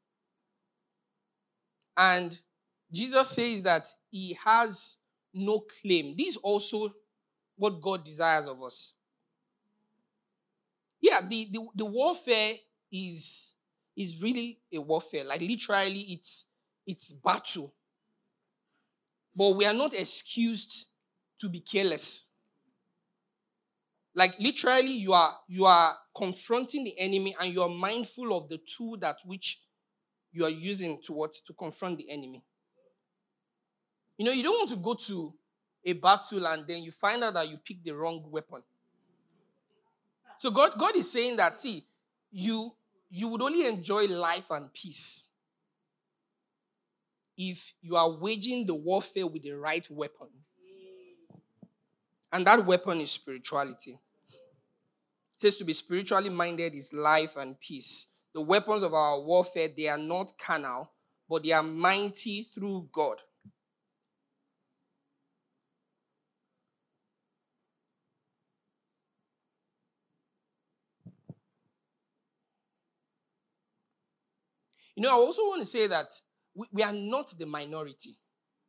and Jesus says that he has no claim. This is also what God desires of us. Yeah, the warfare is really a warfare. Like, literally, it's battle. But we are not excused to be careless. Like, literally, you are confronting the enemy, and you are mindful of the tool that which you are using to confront the enemy. You don't want to go to a battle and then you find out that you picked the wrong weapon. So God is saying that, see, you would only enjoy life and peace if you are waging the warfare with the right weapon. And that weapon is spirituality. It says to be spiritually minded is life and peace. The weapons of our warfare, they are not carnal, but they are mighty through God. I also want to say that we are not the minority.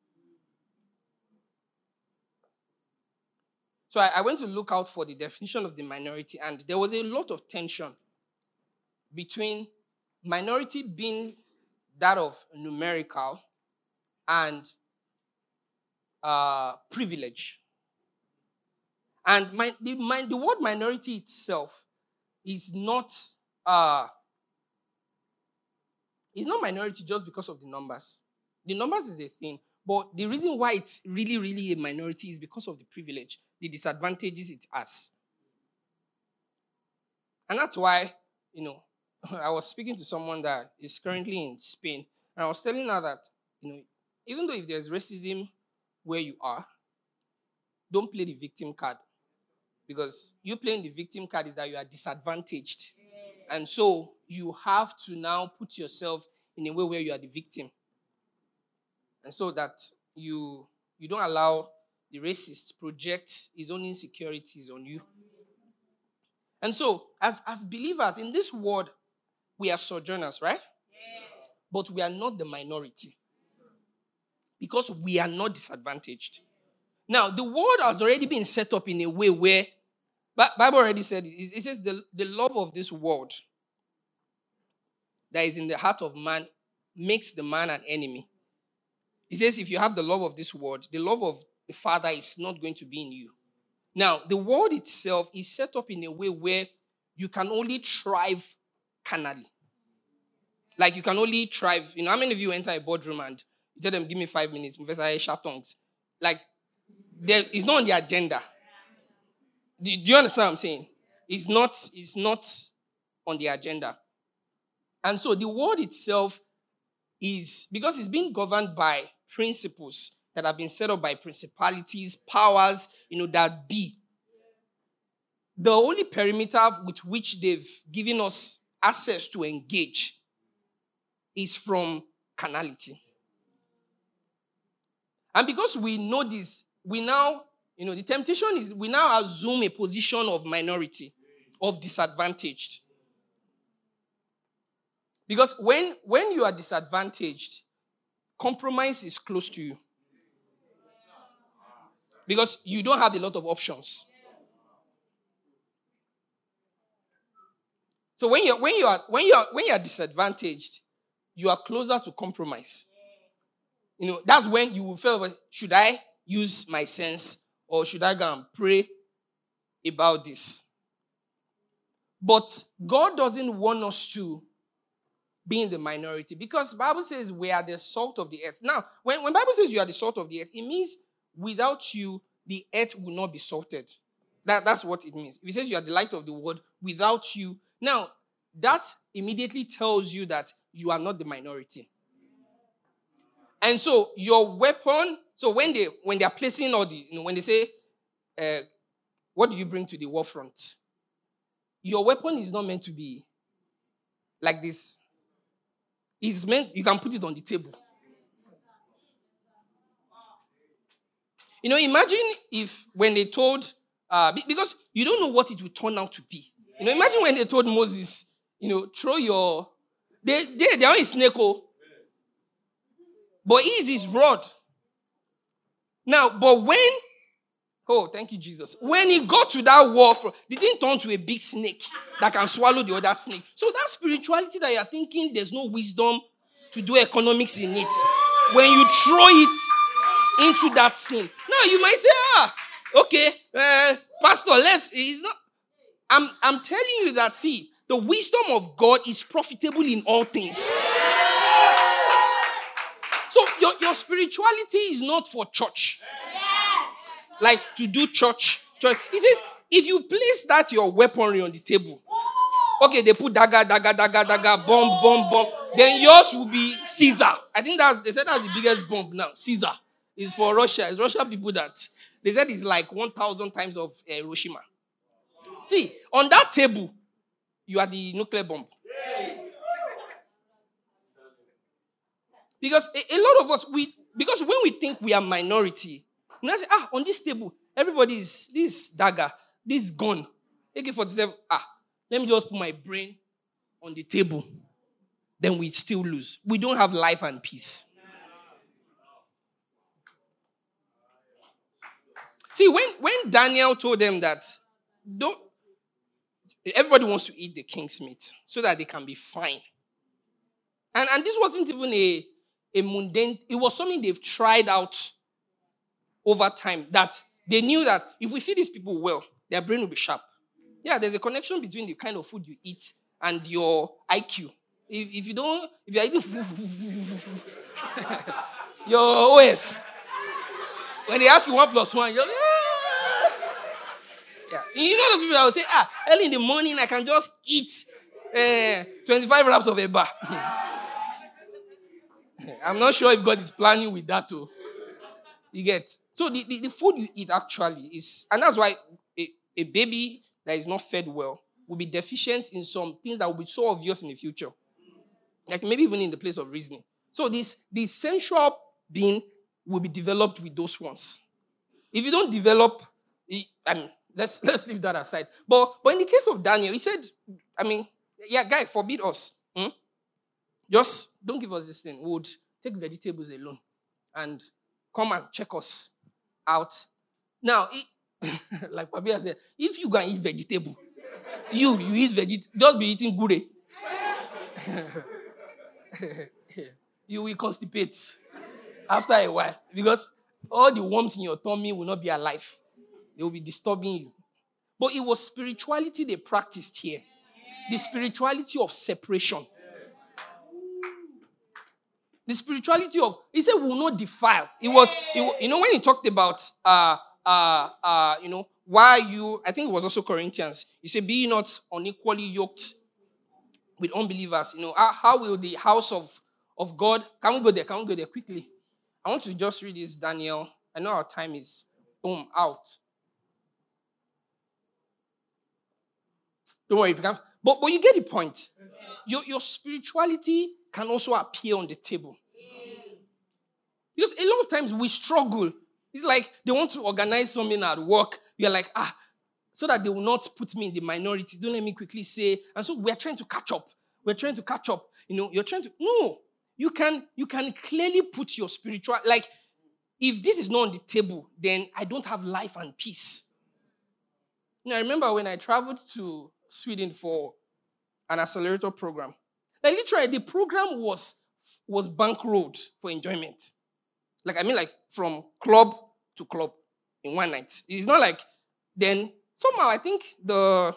So I went to look out for the definition of the minority, and there was a lot of tension between minority being that of numerical and privilege. And the word minority itself is not minority just because of the numbers. The numbers is a thing, but the reason why it's really, really a minority is because of the privilege, the disadvantages it has. And that's why, I was speaking to someone that is currently in Spain, and I was telling her that, even though if there's racism where you are, don't play the victim card. Because you playing the victim card is that you are disadvantaged. And so you have to now put yourself in a way where you are the victim. And so that you don't allow the racist project his own insecurities on you. And so, as believers in this world, we are sojourners, right? Yeah. But we are not the minority. Because we are not disadvantaged. Now, the world has already been set up in a way where, Bible already said, it says the love of this world that is in the heart of man makes the man an enemy. He says if you have the love of this world, the love of the Father is not going to be in you. Now, the world itself is set up in a way where you can only thrive carnally. Like, you can only thrive. How many of you enter a boardroom and you tell them, give me 5 minutes, Professor Aisha tongues? Like, it's not on the agenda. Do you understand what I'm saying? It's not on the agenda. And so the world itself is, because it's being governed by principles that have been set up by principalities, powers, that be. The only perimeter with which they've given us access to engage is from carnality. And because we know this, we now, the temptation is we now assume a position of minority, of disadvantaged. Because when you are disadvantaged, compromise is close to you. Because you don't have a lot of options. So when you are disadvantaged, you are closer to compromise. That's when you will feel, should I use my sense or should I go and pray about this? But God doesn't want us to be in the minority because the Bible says we are the salt of the earth. Now, when the Bible says you are the salt of the earth, it means without you, the earth will not be salted. That's what it means. If it says you are the light of the world, without you. Now, that immediately tells you that you are not the minority. And so your weapon, so when they are placing all the, when they say, what did you bring to the war front? Your weapon is not meant to be like this. It's meant, you can put it on the table. Imagine if when they told, because you don't know what it will turn out to be. Imagine when they told Moses, throw your, they're on a snake, but he is his rod. Now, but thank you, Jesus. When he got to that war, the thing turned to a big snake that can swallow the other snake. So that spirituality that you're thinking there's no wisdom to do economics in it, when you throw it into that sin. Now you might say, okay, Pastor, it's not. I'm telling you that, see, the wisdom of God is profitable in all things. So your spirituality is not for church. Like to do church. He says, if you place that your weaponry on the table, okay, they put dagger, bomb, then yours will be Caesar. I think they said that's the biggest bomb now. Caesar is for Russia. It's Russia people that they said it's like 1,000 times of Hiroshima. See, on that table, you are the nuclear bomb. Because a lot of us, because when we think we are minority, we say, on this table, everybody is this dagger, this gun, AK-47, let me just put my brain on the table. Then we still lose. We don't have life and peace. See, when Daniel told them that, everybody wants to eat the king's meat so that they can be fine. And this wasn't even a mundane, it was something they've tried out over time, that they knew that if we feed these people well, their brain will be sharp. Yeah, there's a connection between the kind of food you eat and your IQ. If you're eating your OS, when they ask you 1 + 1, you're like, yeah. You know those people that will say, early in the morning I can just eat 25 wraps of a bar. I'm not sure if God is planning with that too. You get? So the food you eat actually is, and that's why a baby that is not fed well will be deficient in some things that will be so obvious in the future. Like maybe even in the place of reasoning. So the sensual being will be developed with those ones. If you don't develop, let's leave that aside. But in the case of Daniel, he said, guy, forbid us. Just don't give us this thing. We would take vegetables alone and come and check us out. Now, like Pabia said, if you go and eat vegetable, you eat vegetable, just be eating gure. You will constipate after a while because all the worms in your tummy will not be alive. They will be disturbing you. But it was spirituality they practiced here. The spirituality of separation. The spirituality of, he said, will not defile. It was, when he talked about, why you, I think it was also Corinthians. He said, be ye not unequally yoked with unbelievers. How will the house of God, can we go there quickly? I want to just read this, Daniel. I know our time is boom out. Don't worry if you can't. But you get the point. Your spirituality can also appear on the table. Because a lot of times we struggle. It's like they want to organize something at work. You're like, so that they will not put me in the minority. Don't let me quickly say. And so we're trying to catch up. You're trying to, no. You can clearly put your spiritual, like, if this is not on the table, then I don't have life and peace. I remember when I traveled to Sweden for an accelerator program. Like, literally, the program was bankrolled for enjoyment. Like from club to club in one night. It's not like then somehow I think the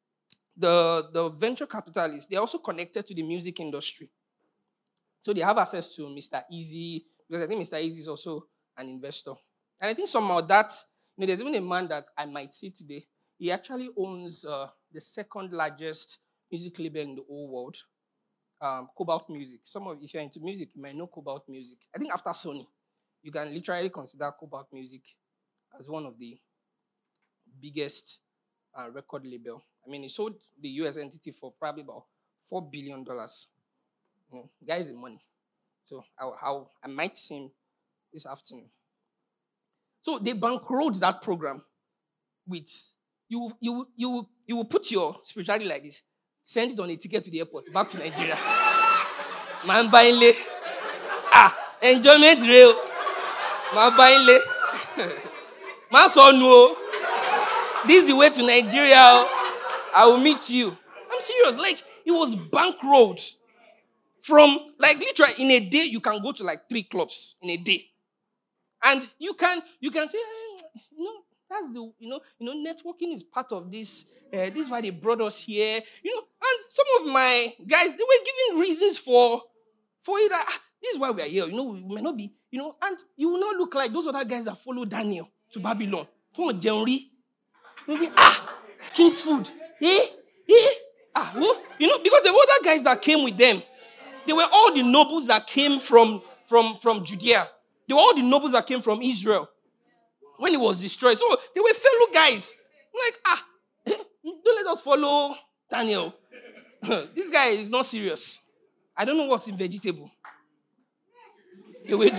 venture capitalists, they're also connected to the music industry. So they have access to Mr. Easy, because I think Mr. Easy is also an investor. And I think somehow that, there's even a man that I might see today. He actually owns the second largest music label in the whole world, Cobalt Music. If you're into music, you might know Cobalt Music. I think after Sony, you can literally consider Cobalt Music as one of the biggest record label. I mean, he sold the US entity for probably about $4 billion. Guy is in money. So I might see him this afternoon. So they bankrolled that program with, you will put your spirituality like this, send it on a ticket to the airport, back to Nigeria. Man buying late. Enjoyment real. Man buying late. Man so no. This is the way to Nigeria. I will meet you. I'm serious. Like, it was bankrolled. From, like, literally, in a day, you can go to, like, 3 clubs in a day. And you can say, that's the, networking is part of this. This is why they brought us here. And some of my guys, they were giving reasons for it. This is why we are here. We may not be, and you will not look like those other guys that follow Daniel to Babylon. Maybe, King's Food. Because there were other guys that came with them. They were all the nobles that came from Judea. They were all the nobles that came from Israel when it was destroyed. So they were fellow guys. I'm like, don't let us follow Daniel. This guy is not serious. I don't know what's in vegetable. Okay, wait.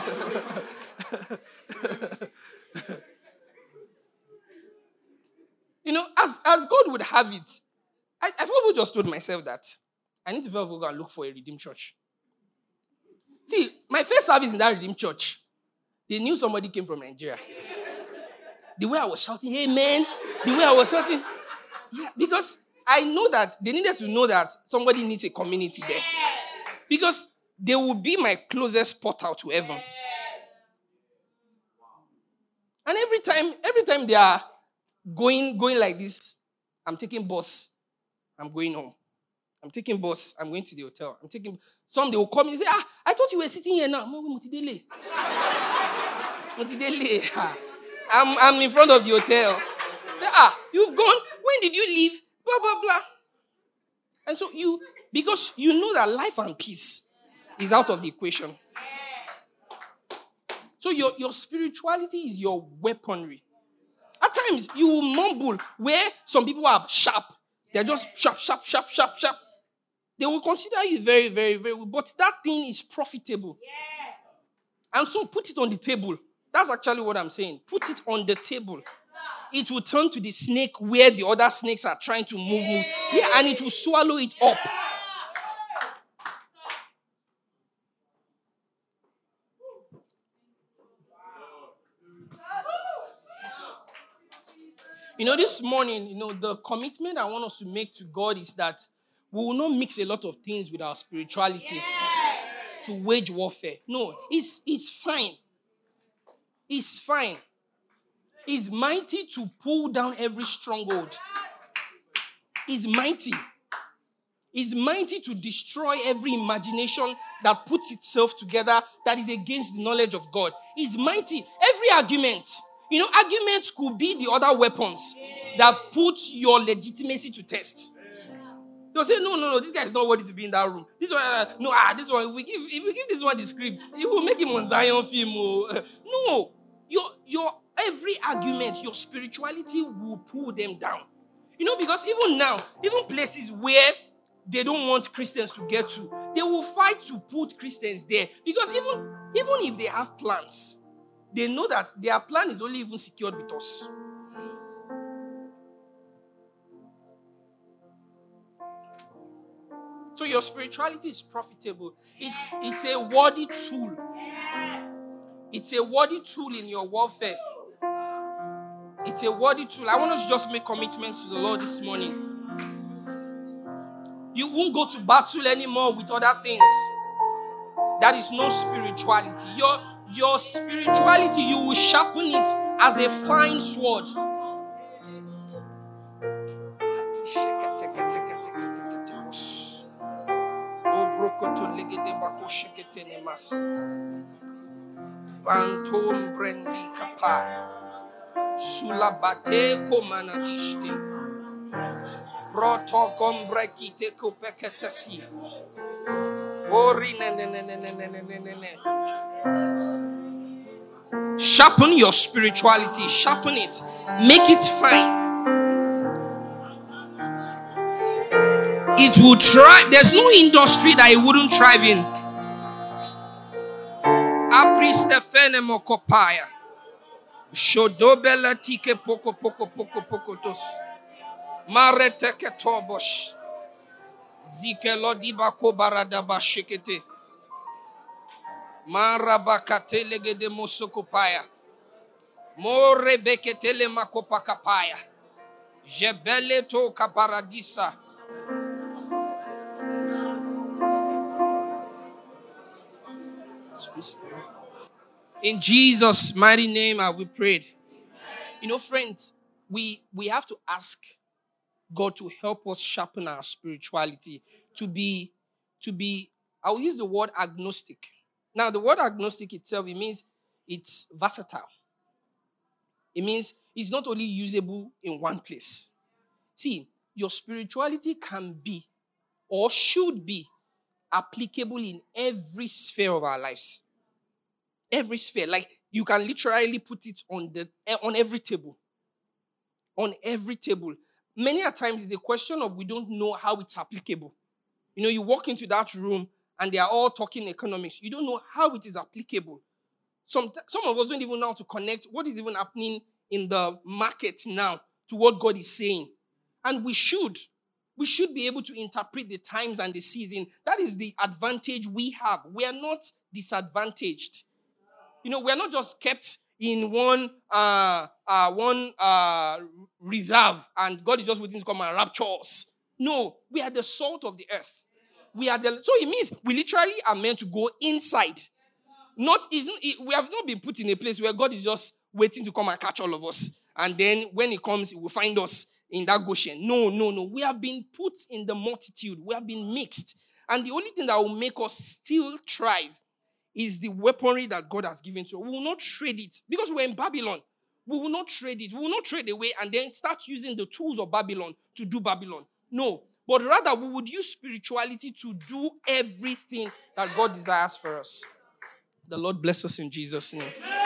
As God would have it, I just told myself that I need to go and look for a redeemed church. See, my first service in that redeemed church, they knew somebody came from Nigeria. The way I was shouting, hey man, yeah, because I know that they needed to know that somebody needs a community there. Because they would be my closest portal to heaven. And every time they are going like this, I'm taking bus, I'm going home. I'm taking bus, I'm going to the hotel. Some they will call me and say, I thought you were sitting here now. I'm in front of the hotel. Say, you've gone? When did you leave? Blah, blah, blah. And so because you know that life and peace is out of the equation. So your spirituality is your weaponry. At times, you will mumble where some people are sharp. They're just sharp. They will consider you very, very, very well. But that thing is profitable. Yes. And so put it on the table. That's actually what I'm saying. Put it on the table. It will turn to the snake where the other snakes are trying to move. Yeah, and it will swallow it up. This morning, the commitment I want us to make to God is that we will not mix a lot of things with our spirituality to wage warfare. No, it's fine. It's fine. It's mighty to pull down every stronghold. It's mighty. It's mighty to destroy every imagination that puts itself together that is against the knowledge of God. It's mighty. Every argument. Arguments could be the other weapons that put your legitimacy to test. They'll say, no, this guy is not worthy to be in that room. This one, this one, if we give this one the script, it will make him on Zion film. No, your every argument, your spirituality will pull them down. Because even now, even places where they don't want Christians to get to, they will fight to put Christians there. Because even if they have plans, they know that their plan is only even secured with us. So your spirituality is profitable. It's a worthy tool. It's a worthy tool in your warfare. It's a worthy tool. I want us to just make commitments to the Lord this morning. You won't go to battle anymore with other things. That is no spirituality. Your spirituality, you will sharpen it as a fine sword. Bantom brendi kapai. Sulabate komanadishte. Proto kombrekite kopeketasi. Ori ne. Sharpen your spirituality. Sharpen it. Make it fine. It will thrive. There's no industry that it wouldn't thrive in. Apri Stefane Mokopaya. Shodobela tike poko tos. Mare teke tobosh. Zike lodiba ko baradaba shekete. Marabakate legede mosokopaya. More beketele makopakapaya. Jebele to kaparadisa. In Jesus' mighty name have we prayed. Friends, we have to ask God to help us sharpen our spirituality to be, I'll use the word agnostic. Now, the word agnostic itself, it means it's versatile. It means it's not only usable in one place. See, your spirituality can be or should be applicable in every sphere of our lives. Every sphere. Like, you can literally put it on every table. On every table. Many a times it's a question of we don't know how it's applicable. You walk into that room and they are all talking economics. You don't know how it is applicable. Some of us don't even know how to connect what is even happening in the market now to what God is saying. And we should. We should be able to interpret the times and the season. That is the advantage we have. We are not disadvantaged. We are not just kept in one reserve and God is just waiting to come and rapture us. No, we are the salt of the earth. So it means we literally are meant to go inside. We have not been put in a place where God is just waiting to come and catch all of us. And then when he comes, he will find us in that Goshen. No. We have been put in the multitude. We have been mixed. And the only thing that will make us still thrive is the weaponry that God has given to us. We will not trade it. Because we're in Babylon. We will not trade it. We will not trade away and then start using the tools of Babylon to do Babylon. No. But rather, we would use spirituality to do everything that God desires for us. The Lord bless us in Jesus' name.